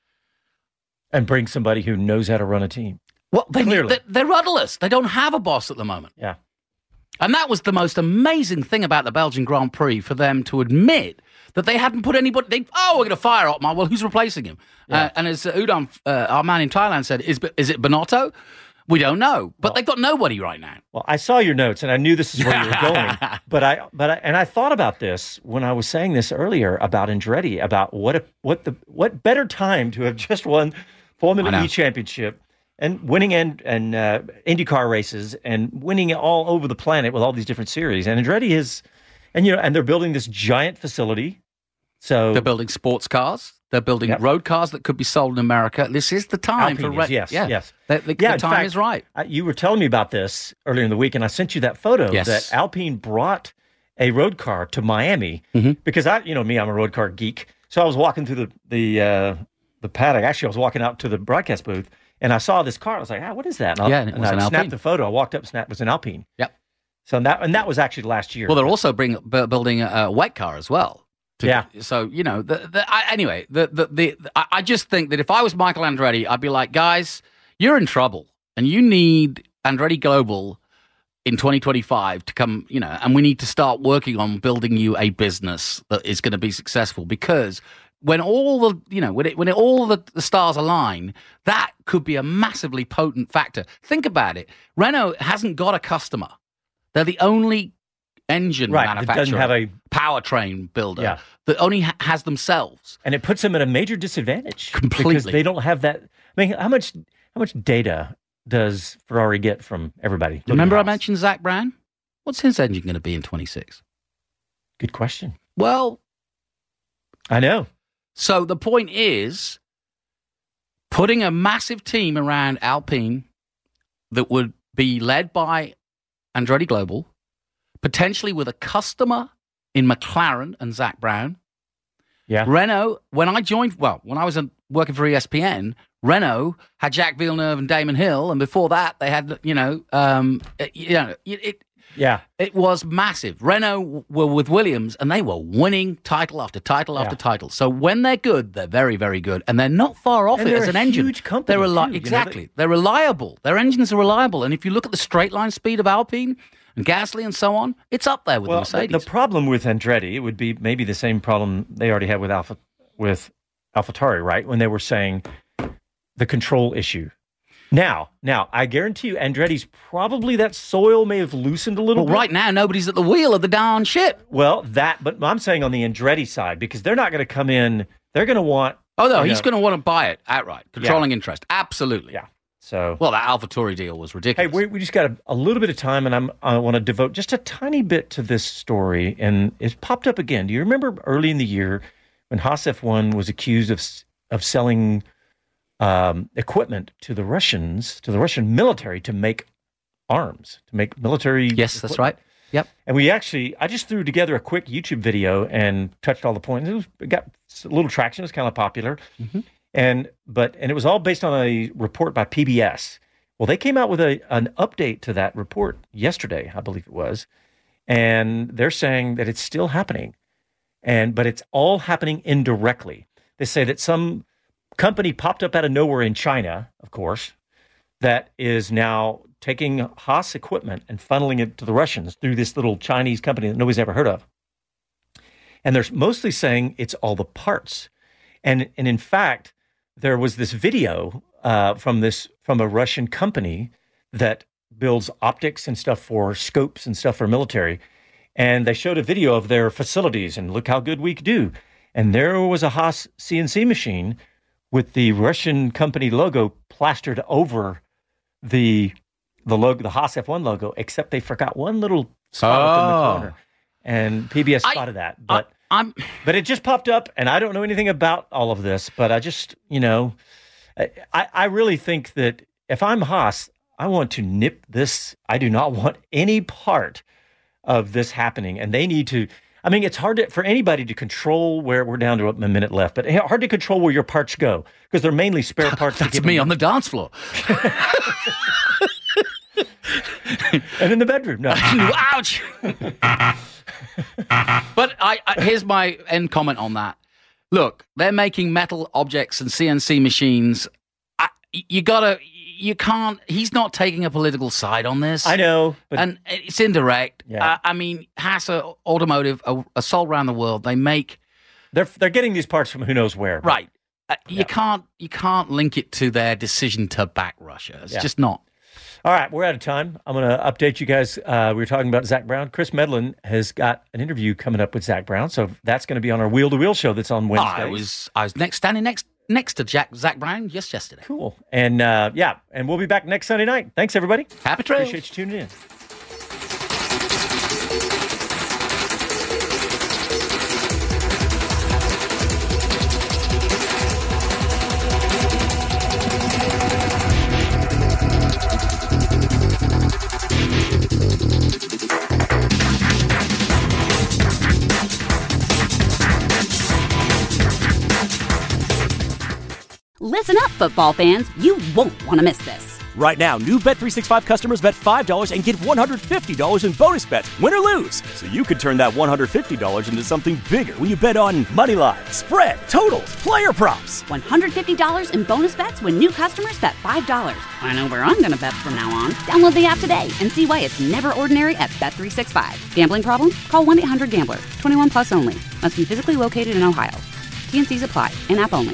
And bring somebody who knows how to run a team. Well, they're rudderless. They don't have a boss at the moment. Yeah. And that was the most amazing thing about the Belgian Grand Prix, for them to admit that they hadn't put anybody. We're going to fire Otmar. Well, who's replacing him? Yeah. And as Udon, our man in Thailand, said, is it Binotto? We don't know, but they've got nobody right now. Well, I saw your notes, and I knew this is where you were going. But I thought about this when I was saying this earlier about Andretti, about what better time to have just won Formula E championship and winning and IndyCar races and winning all over the planet with all these different series. And Andretti is, and they're building this giant facility. So they're building sports cars. They're building road cars that could be sold in America. This is the time Alpine for yes. The time is right. You were telling me about this earlier in the week, and I sent you that photo that Alpine brought a road car to Miami because I'm a road car geek. So I was walking through the paddock. Actually, I was walking out to the broadcast booth, and I saw this car. I was like, what is that? And I snapped the photo. I walked up, snapped. It was an Alpine. Yep. So that was actually last year. Well, they're also building a wet car as well. So anyway, I just think that if I was Michael Andretti, I'd be like, guys, you're in trouble, and you need Andretti Global in 2025 to come, and we need to start working on building you a business that is going to be successful, because when all the stars align, that could be a massively potent factor. Think about it. Renault hasn't got a customer. They're the only engine manufacturer, doesn't have a powertrain builder that only has themselves, and it puts them at a major disadvantage completely because they don't have that. I mean, how much data does Ferrari get from everybody? Remember, I mentioned Zach Brown. What's his engine going to be in 26? Good question. Well, I know. So the point is, putting a massive team around Alpine that would be led by Andretti Global, potentially with a customer in McLaren and Zach Brown. Yeah. Renault, when I was working for ESPN, Renault had Jacques Villeneuve and Damon Hill, and before that they had, it was massive. Renault were with Williams, and they were winning title after title after title. So when they're good, they're very, very good, and they're not far off it as an engine. Huge company. They're they're reliable. Their engines are reliable, and if you look at the straight line speed of Alpine and Gasly and so on, it's up there with Mercedes. The problem with Andretti, it would be maybe the same problem they already had with AlphaTauri, right? When they were saying the control issue. Now, I guarantee you, Andretti's probably that soil may have loosened a little bit. Right now, nobody's at the wheel of the darn ship. Well, but I'm saying on the Andretti side, because they're not going to come in, they're going to want... Oh, no, he's going to want to buy it outright. Controlling interest. Absolutely. Yeah. So, well, that AlphaTauri deal was ridiculous. Hey, we just got a little bit of time, and I want to devote just a tiny bit to this story, and it popped up again. Do you remember early in the year when Haas F1 was accused of selling equipment to the Russian military to make arms, to make military... Yes, equipment. That's right. Yep. And I just threw together a quick YouTube video and touched all the points. It got a little traction. It was kind of popular. Mm-hmm. And it was all based on a report by PBS. Well, they came out with an update to that report yesterday, I believe it was, and they're saying that it's still happening, but it's all happening indirectly. They say that some company popped up out of nowhere in China, of course, that is now taking Haas equipment and funneling it to the Russians through this little Chinese company that nobody's ever heard of. And they're mostly saying it's all the parts, and in fact, there was this video from a Russian company that builds optics and stuff for scopes and stuff for military. And they showed a video of their facilities and look how good we could do. And there was a Haas CNC machine with the Russian company logo plastered over the logo, the Haas F1 logo, except they forgot one little spot in the corner. And PBS spotted that. But it just popped up, and I don't know anything about all of this, but I just, I really think that if I'm Haas, I want to nip this. I do not want any part of this happening, and they need to. I mean, it's hard for anybody to control where we're down to a minute left, but hard to control where your parts go because they're mainly spare parts. That's me on the dance floor. And in the bedroom. No. Ouch. But here's my end comment on that. Look, they're making metal objects and CNC machines. You gotta you can't. He's not taking a political side on this. I know, and it's indirect. Yeah. I mean, Hassa Automotive, a sold around the world. They make. They're getting these parts from who knows where. Right. You can't link it to their decision to back Russia. It's just not. All right, we're out of time. I'm going to update you guys. We were talking about Zach Brown. Chris Medlin has got an interview coming up with Zach Brown, so that's going to be on our Wheel to Wheel show that's on Wednesday. I was standing next to Zach Brown just yesterday. Cool. And and we'll be back next Sunday night. Thanks, everybody. Happy trails. Appreciate you tuning in. Listen up, football fans. You won't want to miss this. Right now, new Bet365 customers bet $5 and get $150 in bonus bets, win or lose. So you could turn that $150 into something bigger when you bet on money line, spread, totals, player props. $150 in bonus bets when new customers bet $5. I know where I'm going to bet from now on. Download the app today and see why it's never ordinary at Bet365. Gambling problem? Call 1-800-GAMBLER. 21 plus only. Must be physically located in Ohio. T&Cs apply. In-app only.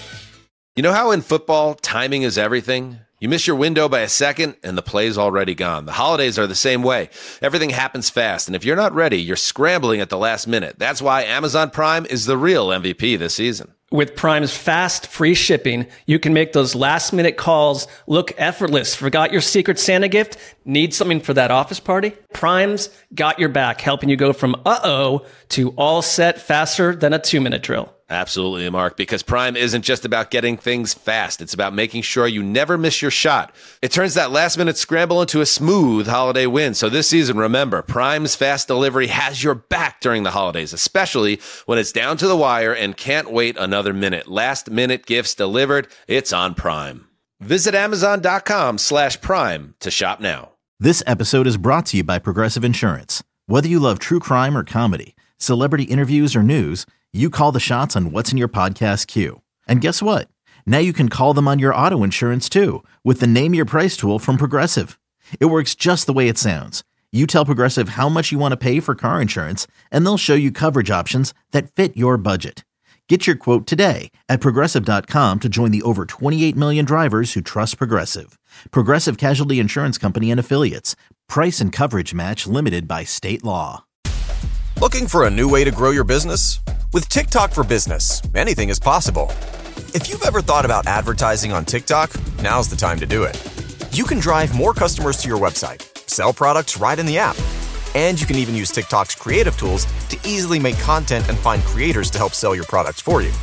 You know how in football, timing is everything? You miss your window by a second, and the play's already gone. The holidays are the same way. Everything happens fast, and if you're not ready, you're scrambling at the last minute. That's why Amazon Prime is the real MVP this season. With Prime's fast, free shipping, you can make those last-minute calls look effortless. Forgot your Secret Santa gift? Need something for that office party? Prime's got your back, helping you go from uh-oh to all set faster than a 2-minute drill. Absolutely, Mark, because Prime isn't just about getting things fast. It's about making sure you never miss your shot. It turns that last-minute scramble into a smooth holiday win. So this season, remember, Prime's fast delivery has your back during the holidays, especially when it's down to the wire and can't wait another minute. Last-minute gifts delivered, it's on Prime. Visit Amazon.com/Prime to shop now. This episode is brought to you by Progressive Insurance. Whether you love true crime or comedy, celebrity interviews or news, you call the shots on what's in your podcast queue. And guess what? Now you can call them on your auto insurance too with the Name Your Price tool from Progressive. It works just the way it sounds. You tell Progressive how much you want to pay for car insurance, and they'll show you coverage options that fit your budget. Get your quote today at Progressive.com to join the over 28 million drivers who trust Progressive. Progressive Casualty Insurance Company and Affiliates. Price and coverage match limited by state law. Looking for a new way to grow your business? With TikTok for Business, anything is possible. If you've ever thought about advertising on TikTok, now's the time to do it. You can drive more customers to your website, sell products right in the app, and you can even use TikTok's creative tools to easily make content and find creators to help sell your products for you.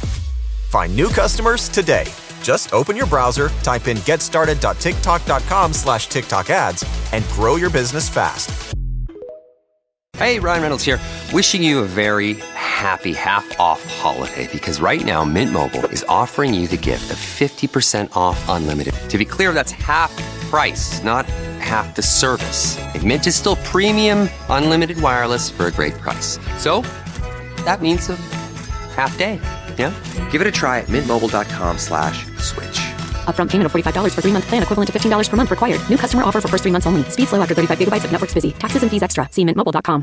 Find new customers today. Just open your browser, type in getstarted.tiktok.com/TikTok ads, and grow your business fast. Hey, Ryan Reynolds here, wishing you a very happy half-off holiday, because right now Mint Mobile is offering you the gift of 50% off unlimited. To be clear, that's half price, not half the service. And Mint is still premium unlimited wireless for a great price. So that means a half day. Yeah? Give it a try at mintmobile.com/switch. Upfront payment of $45 for 3-month plan, equivalent to $15 per month required. New customer offer for first 3 months only. Speed slow after 35 gigabytes if network's busy. Taxes and fees extra. See mintmobile.com.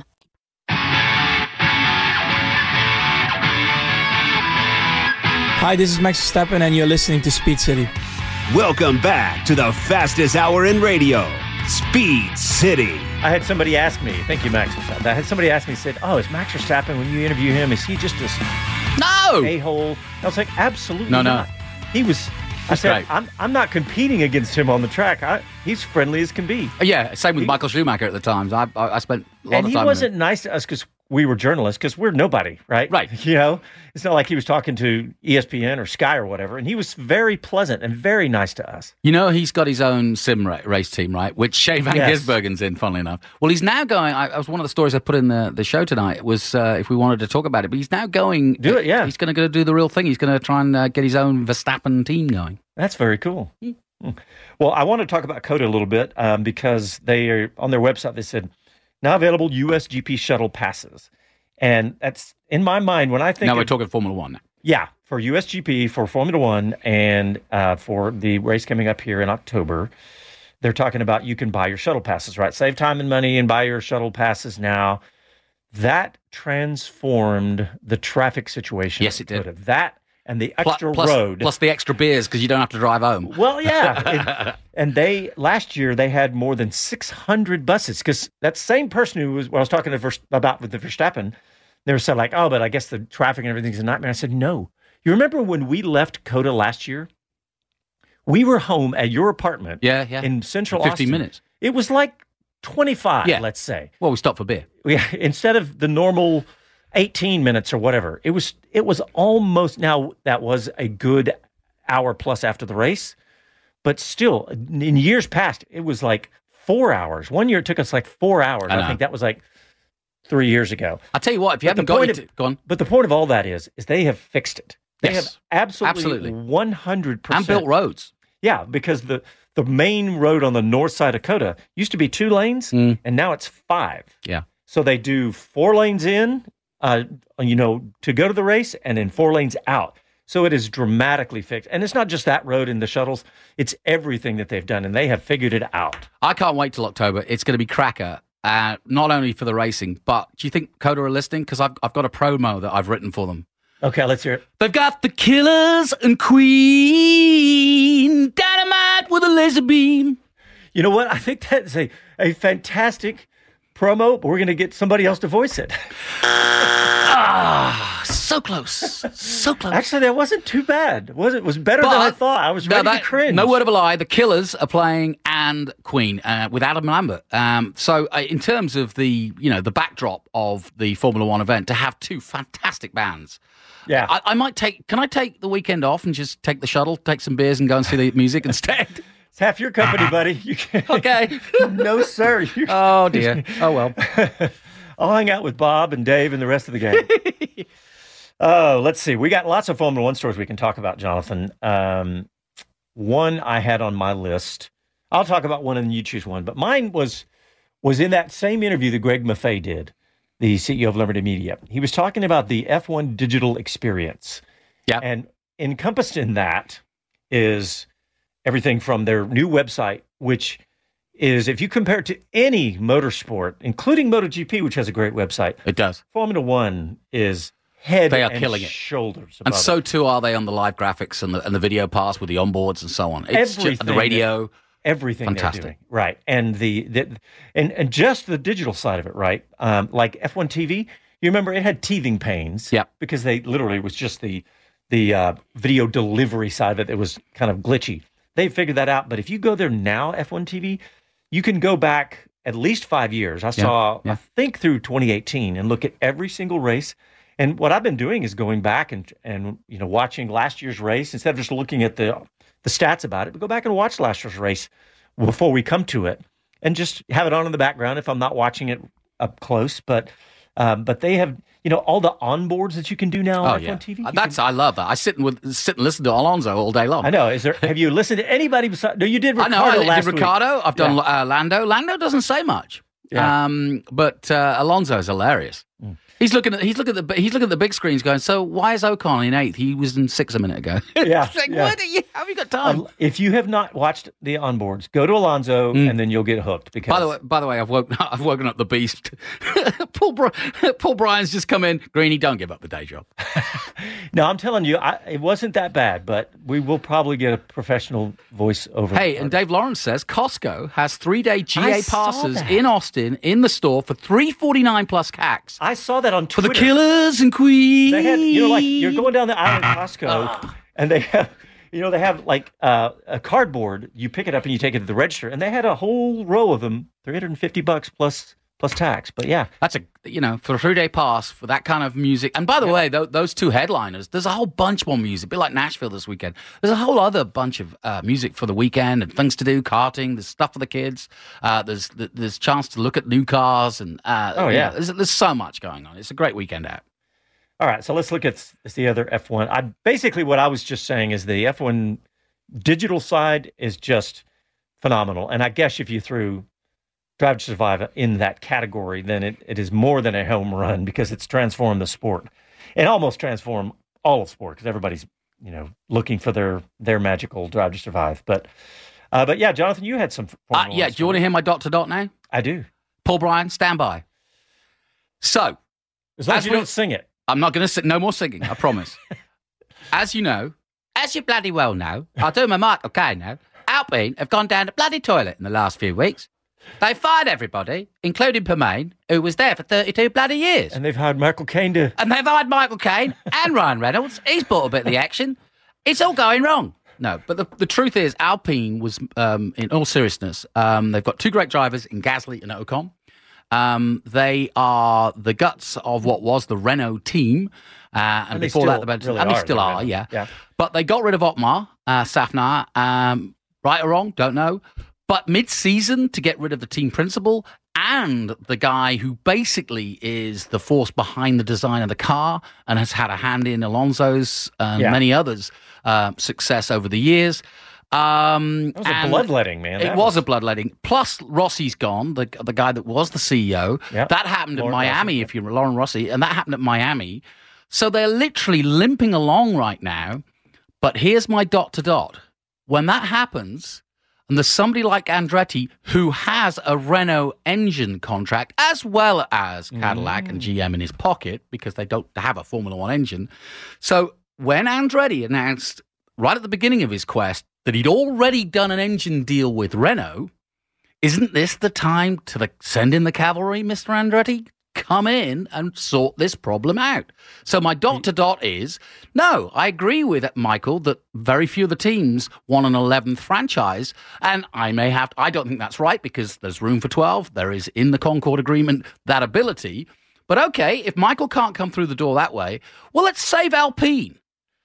Hi, this is Max Verstappen, and you're listening to Speed City. Welcome back to the fastest hour in radio, Speed City. I had somebody ask me, thank you, Max Verstappen. I had somebody ask me, said, oh, is Max Verstappen, when you interview him, is he just this a-hole? I was like, absolutely not. He was... I said, I'm not competing against him on the track. He's friendly as can be. Yeah, same with Michael Schumacher at the times. I spent a lot of time with him. And he wasn't nice to us because we were journalists, because we're nobody, right? Right. You know, it's not like he was talking to ESPN or Sky or whatever. And he was very pleasant and very nice to us. You know, he's got his own sim race team, right? Which Shane Van Gisbergen's in, funnily enough. Well, he's now going, I was one of the stories I put in the show tonight, was if we wanted to talk about it, but he's now going. Do it, yeah. He's going to go do the real thing. He's going to try and get his own Verstappen team going. That's very cool. Well, I want to talk about COTA a little bit because they are on their website. They said now available USGP shuttle passes, and that's in my mind when I think. Now we're talking Formula One. Yeah, for USGP, for Formula One, and for the race coming up here in October, they're talking about you can buy your shuttle passes, right? Save time and money and buy your shuttle passes now. That transformed the traffic situation. Yes, it did. That and the extra road. Plus the extra beers because you don't have to drive home. Well, yeah. And last year they had more than 600 buses because that same person who was, I was talking about with the Verstappen, they were saying like, oh, but I guess the traffic and everything's a nightmare. I said, no. You remember when we left COTA last year? We were home at your apartment in Central 15 Austin. minutes. It was like 25, let's say. Well, we stopped for beer. Instead of the normal 18 minutes or whatever. It was almost, now that was a good hour plus after the race, but still, in years past, it was like 4 hours. One year it took us like 4 hours. I think that was like 3 years ago. I'll tell you what, if you haven't got it, go on. But the point of all that is they have fixed it. They have absolutely 100%. And built roads. Yeah, because the main road on the north side of COTA used to be 2 lanes, and now it's 5. Yeah. So they do 4 lanes in, to go to the race, and then 4 lanes out. So it is dramatically fixed. And it's not just that road and the shuttles. It's everything that they've done, and they have figured it out. I can't wait till October. It's going to be cracker, not only for the racing, but do you think COTA are listening? Because I've got a promo that I've written for them. Okay, let's hear it. They've got the Killers and Queen, Dynamite with a laser beam. You know what? I think that's a fantastic promo, but we're going to get somebody else to voice it. So close. So close. Actually, that wasn't too bad. It was better than I thought. I was ready to cringe. No word of a lie. The Killers are playing and Queen with Adam Lambert. So in terms of the backdrop of the Formula One event, to have 2 fantastic bands. Yeah. I might can I take the weekend off and just take the shuttle, take some beers and go and see the music instead? It's half your company, buddy. You can't. Okay. No, sir. Oh, dear. Oh, well. I'll hang out with Bob and Dave and the rest of the gang. Let's see. We got lots of Formula One stories we can talk about, Jonathan. One I had on my list. I'll talk about one and you choose one. But mine was in that same interview that Greg Maffei did, the CEO of Liberty Media. He was talking about the F1 digital experience. Yeah. And encompassed in that is everything from their new website, which is, if you compare it to any motorsport, including MotoGP, which has a great website. It does. Formula One is head they are and killing it. Shoulders above and so too are they on the live graphics and the video pass with the onboards and so on. It's just the radio. Everything fantastic. They're doing. Right. And and just the digital side of it, right? Like F1 TV, you remember it had teething pains. Yeah. Because they literally was just the video delivery side of it that was kind of glitchy. They figured that out. But if you go there now, F1 TV, you can go back at least 5 years. I think through 2018 and look at every single race. And what I've been doing is going back and watching last year's race instead of just looking at the stats about it, but go back and watch last year's race before we come to it and just have it on in the background if I'm not watching it up close. But they have, all the onboards that you can do now on F1 TV. I love that. I sit and listen to Alonso all day long. I know. Have you listened to anybody besides? No, you did Ricardo I last did Ricardo. week. I've done Lando. Lando doesn't say much. Yeah. But Alonso's hilarious. He's looking at the big screens, going, so why is Ocon in 8th? He was in 6th a minute ago. Yeah, it's like, what? Have you got time? If you have not watched the onboards, go to Alonso, and then you'll get hooked. Because by the way, I've woken up the beast. Paul Bryan's just come in. Greeny, don't give up the day job. No, I'm telling you, it wasn't that bad, but we will probably get a professional voiceover. Hey, and Dave Lawrence says Costco has 3-day GA passes in Austin in the store for $349 plus CACs. I saw that on Twitter. For the Killers and Queens. They had, like you're going down the aisle at Costco, and they have like a cardboard. You pick it up and you take it to the register, and they had a whole row of them, $350 plus tax. But yeah, that's for a 3-day pass for that kind of music. And by the way, those 2 headliners, there's a whole bunch more music. A bit like Nashville this weekend. There's a whole other bunch of music for the weekend and things to do, karting. There's stuff for the kids. There's chance to look at new cars and there's so much going on. It's a great weekend out. All right, so let's look at the other F1. Basically what I was just saying is the F1 digital side is just phenomenal. And I guess if you threw Drive to Survive in that category, then it is more than a home run because it's transformed the sport and almost transformed all of sport, because everybody's looking for their magical Drive to Survive. But yeah, Jonathan, you had some. Yeah, do you want to hear my dot to dot now? I do. Paul Bryan, stand by. So, as long as you don't sing it, I'm not going to sing. No more singing. I promise. As you bloody well know, I'll do my Michael Caine now. Alpine have gone down the bloody toilet in the last few weeks. They fired everybody, including Permain, who was there for 32 bloody years. And they've hired Michael Caine And they've hired Michael Caine and Ryan Reynolds. He's bought a bit of the action. It's all going wrong. No, but the truth is, Alpine was, in all seriousness, they've got two great drivers in Gasly and Ocon. They are the guts of what was the Renault team. And before that, they still are, yeah. But they got rid of Otmar Safnauer. Right or wrong, don't know. But mid-season, to get rid of the team principal and the guy who basically is the force behind the design of the car and has had a hand in Alonso's and many others' success over the years. It was a bloodletting, man. It was a bloodletting. Plus, Rossi's gone, the guy that was the CEO. Yep. That happened at Miami, Lauren Rossi, and that happened at Miami. So they're literally limping along right now. But here's my dot to dot. When that happens, and there's somebody like Andretti who has a Renault engine contract as well as Cadillac and GM in his pocket because they don't have a Formula One engine. So when Andretti announced right at the beginning of his quest that he'd already done an engine deal with Renault, isn't this the time to send in the cavalry, Mr. Andretti? Come in and sort this problem out. So my dot to dot is, no, I agree with Michael that very few of the teams want an 11th franchise. And I don't think that's right because there's room for 12. There is in the Concord Agreement that ability. But okay, if Michael can't come through the door that way, well, let's save Alpine.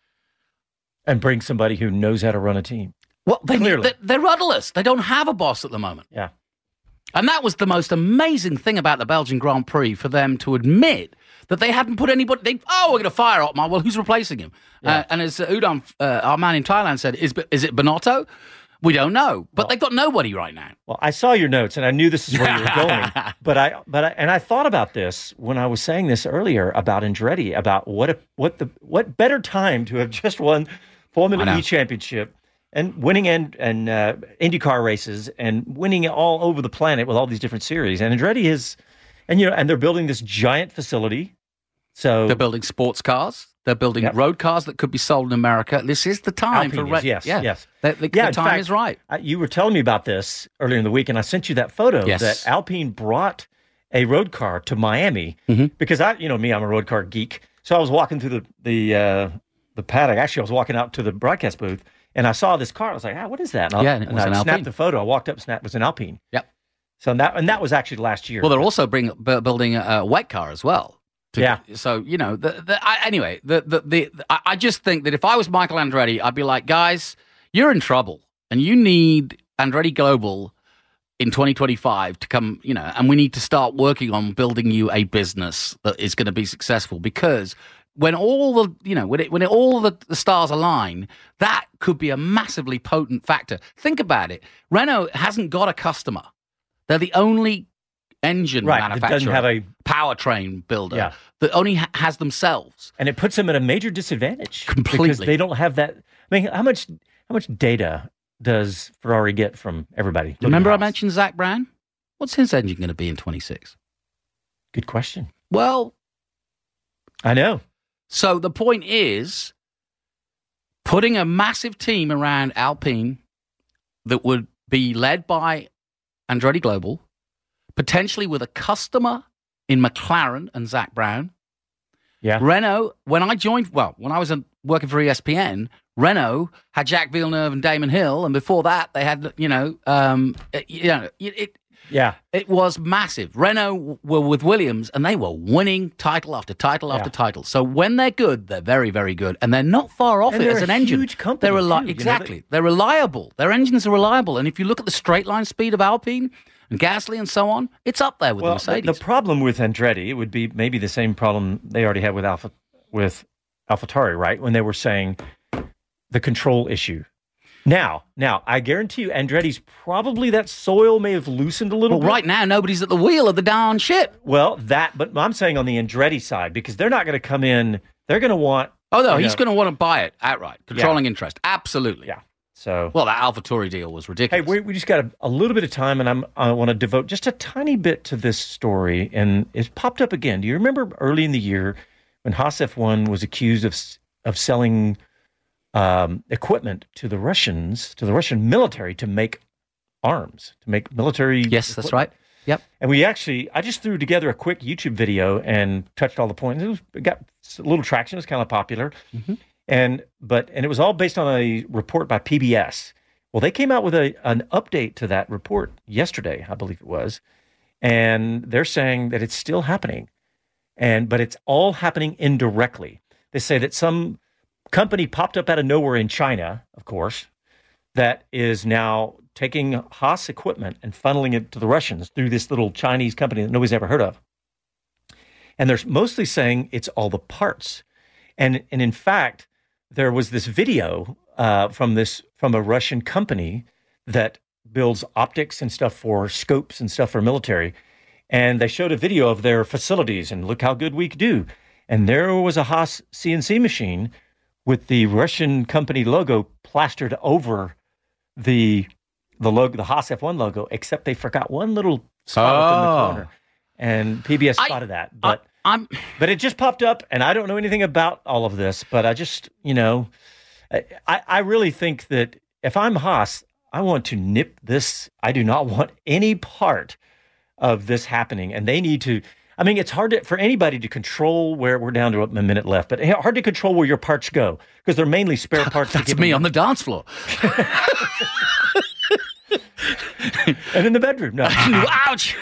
And bring somebody who knows how to run a team. Well, they're rudderless. They don't have a boss at the moment. Yeah. And that was the most amazing thing about the Belgian Grand Prix for them to admit that they hadn't put anybody. We're going to fire Otmar. Well, who's replacing him? Yeah. And as Udon, our man in Thailand, said, is it Binotto? We don't know, but they've got nobody right now. Well, I saw your notes, and I knew this is where you were going. But I thought about this when I was saying this earlier about Andretti, about what better time to have just won Formula E championship. And winning and IndyCar races and winning all over the planet with all these different series. And Andretti is, and they're building this giant facility. So they're building sports cars. They're building road cars that could be sold in America. This is the time yes. The time is right. You were telling me about this earlier in the week, and I sent you that photo that Alpine brought a road car to Miami because I'm a road car geek. So I was walking through the paddock. Actually, I was walking out to the broadcast booth. And I saw this car. I was like, what is that? And I snapped the photo. I walked up, snapped. It was an Alpine. Yep. So that was actually last year. Well, they're also building a wet car as well. So anyway, I just think that if I was Michael Andretti, I'd be like, guys, you're in trouble, and you need Andretti Global in 2025 to come. And we need to start working on building you a business that is going to be successful because. When all the stars align, that could be a massively potent factor. Think about it. Renault hasn't got a customer. They're the only engine manufacturer, doesn't have a powertrain builder that only has themselves, and it puts them at a major disadvantage completely because they don't have that. I mean, how much data does Ferrari get from everybody? Remember, I mentioned Zach Brown. What's his engine going to be in 26? Good question. Well, I know. So the point is putting a massive team around Alpine that would be led by Andretti Global, potentially with a customer in McLaren and Zach Brown. Yeah. Renault, when I was working for ESPN, Renault had Jacques Villeneuve and Damon Hill, and before that they had, it was massive. Renault were with Williams, and they were winning title after title after title. So when they're good, they're very, very good, and they're not far off it as an engine. Huge company. They're exactly. They're reliable. Their engines are reliable, and if you look at the straight line speed of Alpine and Gasly and so on, it's up there with the Mercedes. The problem with Andretti, it would be maybe the same problem they already had with AlphaTauri, right? When they were saying the control issue. Now, I guarantee you, Andretti's probably that soil may have loosened a little bit. Right now, nobody's at the wheel of the darn ship. Well, but I'm saying on the Andretti side, because they're not going to come in, they're going to want Oh, no, he's going to want to buy it outright. Controlling interest. Absolutely. Yeah. So, well, that AlphaTauri deal was ridiculous. Hey, we just got a little bit of time, and I want to devote just a tiny bit to this story. And it popped up again. Do you remember early in the year when Haas F1 was accused of selling equipment to the Russian military to make arms, to make military? Yes, equipment? That's right. Yep. And I just threw together a quick YouTube video and touched all the points. It got a little traction. It was kind of popular. Mm-hmm. And it was all based on a report by PBS. Well, they came out with an update to that report yesterday, I believe it was, and they're saying that it's still happening, but it's all happening indirectly. They say that some company popped up out of nowhere in China, of course, that is now taking Haas equipment and funneling it to the Russians through this little Chinese company that nobody's ever heard of. And they're mostly saying it's all the parts. And in fact, there was this video from a Russian company that builds optics and stuff for scopes and stuff for military. And they showed a video of their facilities and look how good we do. And there was a Haas CNC machine with the Russian company logo plastered over the logo, the Haas F1 logo, except they forgot one little spot up in the corner. And PBS spotted that. But it just popped up, and I don't know anything about all of this, but I just, I really think that if I'm Haas, I want to nip this. I do not want any part of this happening, and they need to. I mean, it's hard for anybody to control where we're down to a minute left, but hard to control where your parts go because they're mainly spare parts. That's me on the dance floor. And in the bedroom. No. Ouch!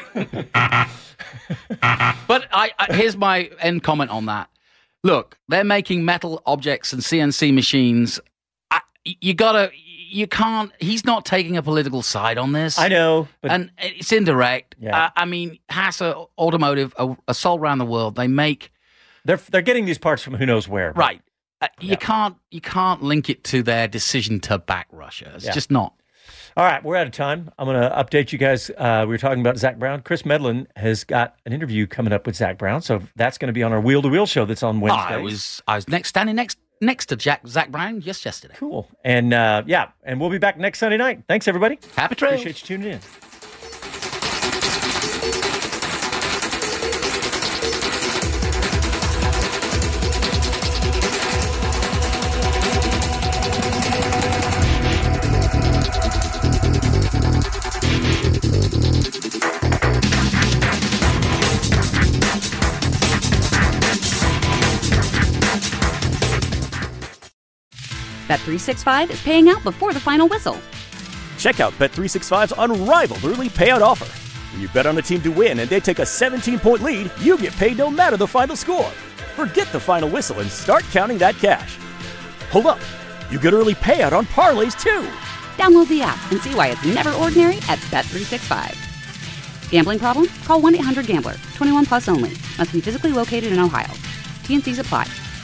But here's my end comment on that. Look, they're making metal objects and CNC machines. You can't. He's not taking a political side on this. I know, and it's indirect. Yeah. I mean, Haas Automotive are sold around the world. They make. They're getting these parts from who knows where. Right. You can't link it to their decision to back Russia. It's just not. All right, we're out of time. I'm going to update you guys. We were talking about Zach Brown. Chris Medlin has got an interview coming up with Zach Brown, so that's going to be on our Wheel to Wheel show that's on Wednesday. I was standing next to Zach Brown just yesterday. Cool. And and we'll be back next Sunday night. Thanks, everybody. Happy trails. Appreciate you tuning in. Bet365 is paying out before the final whistle. Check out Bet365's unrivaled early payout offer. When you bet on a team to win and they take a 17-point lead, you get paid no matter the final score. Forget the final whistle and start counting that cash. Hold up. You get early payout on parlays, too. Download the app and see why it's never ordinary at Bet365. Gambling problem? Call 1-800-GAMBLER. 21 plus only. Must be physically located in Ohio. T&Cs apply.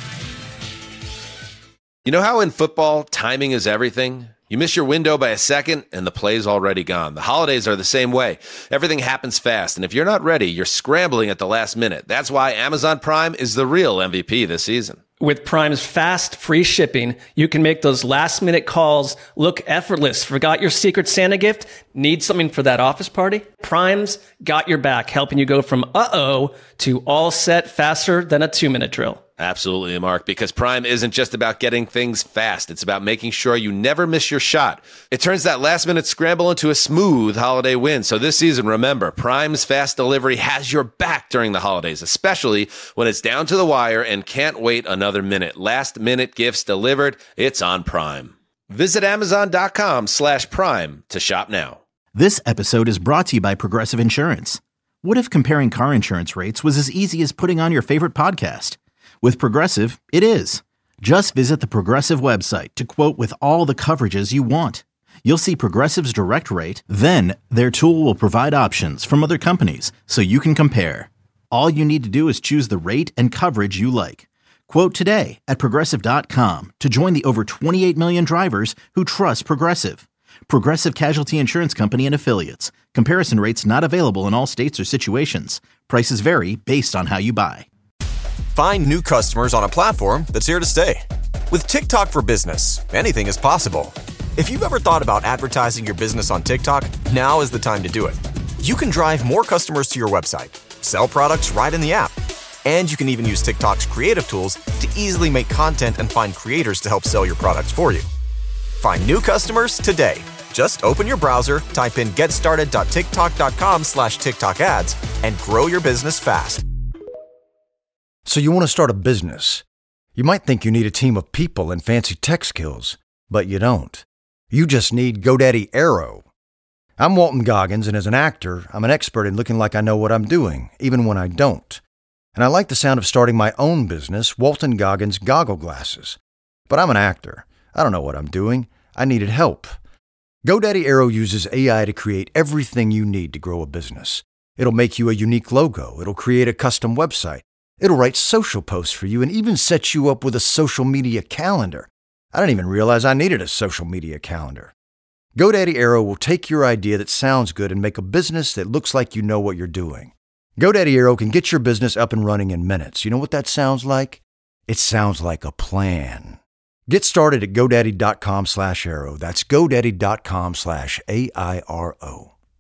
You know how in football, timing is everything? You miss your window by a second, and the play's already gone. The holidays are the same way. Everything happens fast, and if you're not ready, you're scrambling at the last minute. That's why Amazon Prime is the real MVP this season. With Prime's fast, free shipping, you can make those last-minute calls look effortless. Forgot your Secret Santa gift? Need something for that office party? Prime's got your back, helping you go from uh-oh to all set faster than a 2-minute drill. Absolutely, Mark, because Prime isn't just about getting things fast. It's about making sure you never miss your shot. It turns that last-minute scramble into a smooth holiday win. So this season, remember, Prime's fast delivery has your back during the holidays, especially when it's down to the wire and can't wait another minute. Last-minute gifts delivered. It's on Prime. Visit Amazon.com/Prime to shop now. This episode is brought to you by Progressive Insurance. What if comparing car insurance rates was as easy as putting on your favorite podcast? With Progressive, it is. Just visit the Progressive website to quote with all the coverages you want. You'll see Progressive's direct rate, then their tool will provide options from other companies so you can compare. All you need to do is choose the rate and coverage you like. Quote today at Progressive.com to join the over 28 million drivers who trust Progressive. Progressive Casualty Insurance Company and Affiliates. Comparison rates not available in all states or situations. Prices vary based on how you buy. Find new customers on a platform that's here to stay. With TikTok for Business, anything is possible. If you've ever thought about advertising your business on TikTok, now is the time to do it. You can drive more customers to your website, sell products right in the app, and you can even use TikTok's creative tools to easily make content and find creators to help sell your products for you. Find new customers today. Just open your browser, type in getstarted.tiktok.com/TikTok ads, and grow your business fast. So you want to start a business. You might think you need a team of people and fancy tech skills, but you don't. You just need GoDaddy Aero. I'm Walton Goggins, and as an actor, I'm an expert in looking like I know what I'm doing, even when I don't. And I like the sound of starting my own business, Walton Goggins Goggle Glasses. But I'm an actor. I don't know what I'm doing. I needed help. GoDaddy Aero uses AI to create everything you need to grow a business. It'll make you a unique logo. It'll create a custom website. It'll write social posts for you and even set you up with a social media calendar. I didn't even realize I needed a social media calendar. GoDaddy Aero will take your idea that sounds good and make a business that looks like you know what you're doing. GoDaddy Aero can get your business up and running in minutes. You know what that sounds like? It sounds like a plan. Get started at GoDaddy.com/Aero. That's GoDaddy.com/AIRO.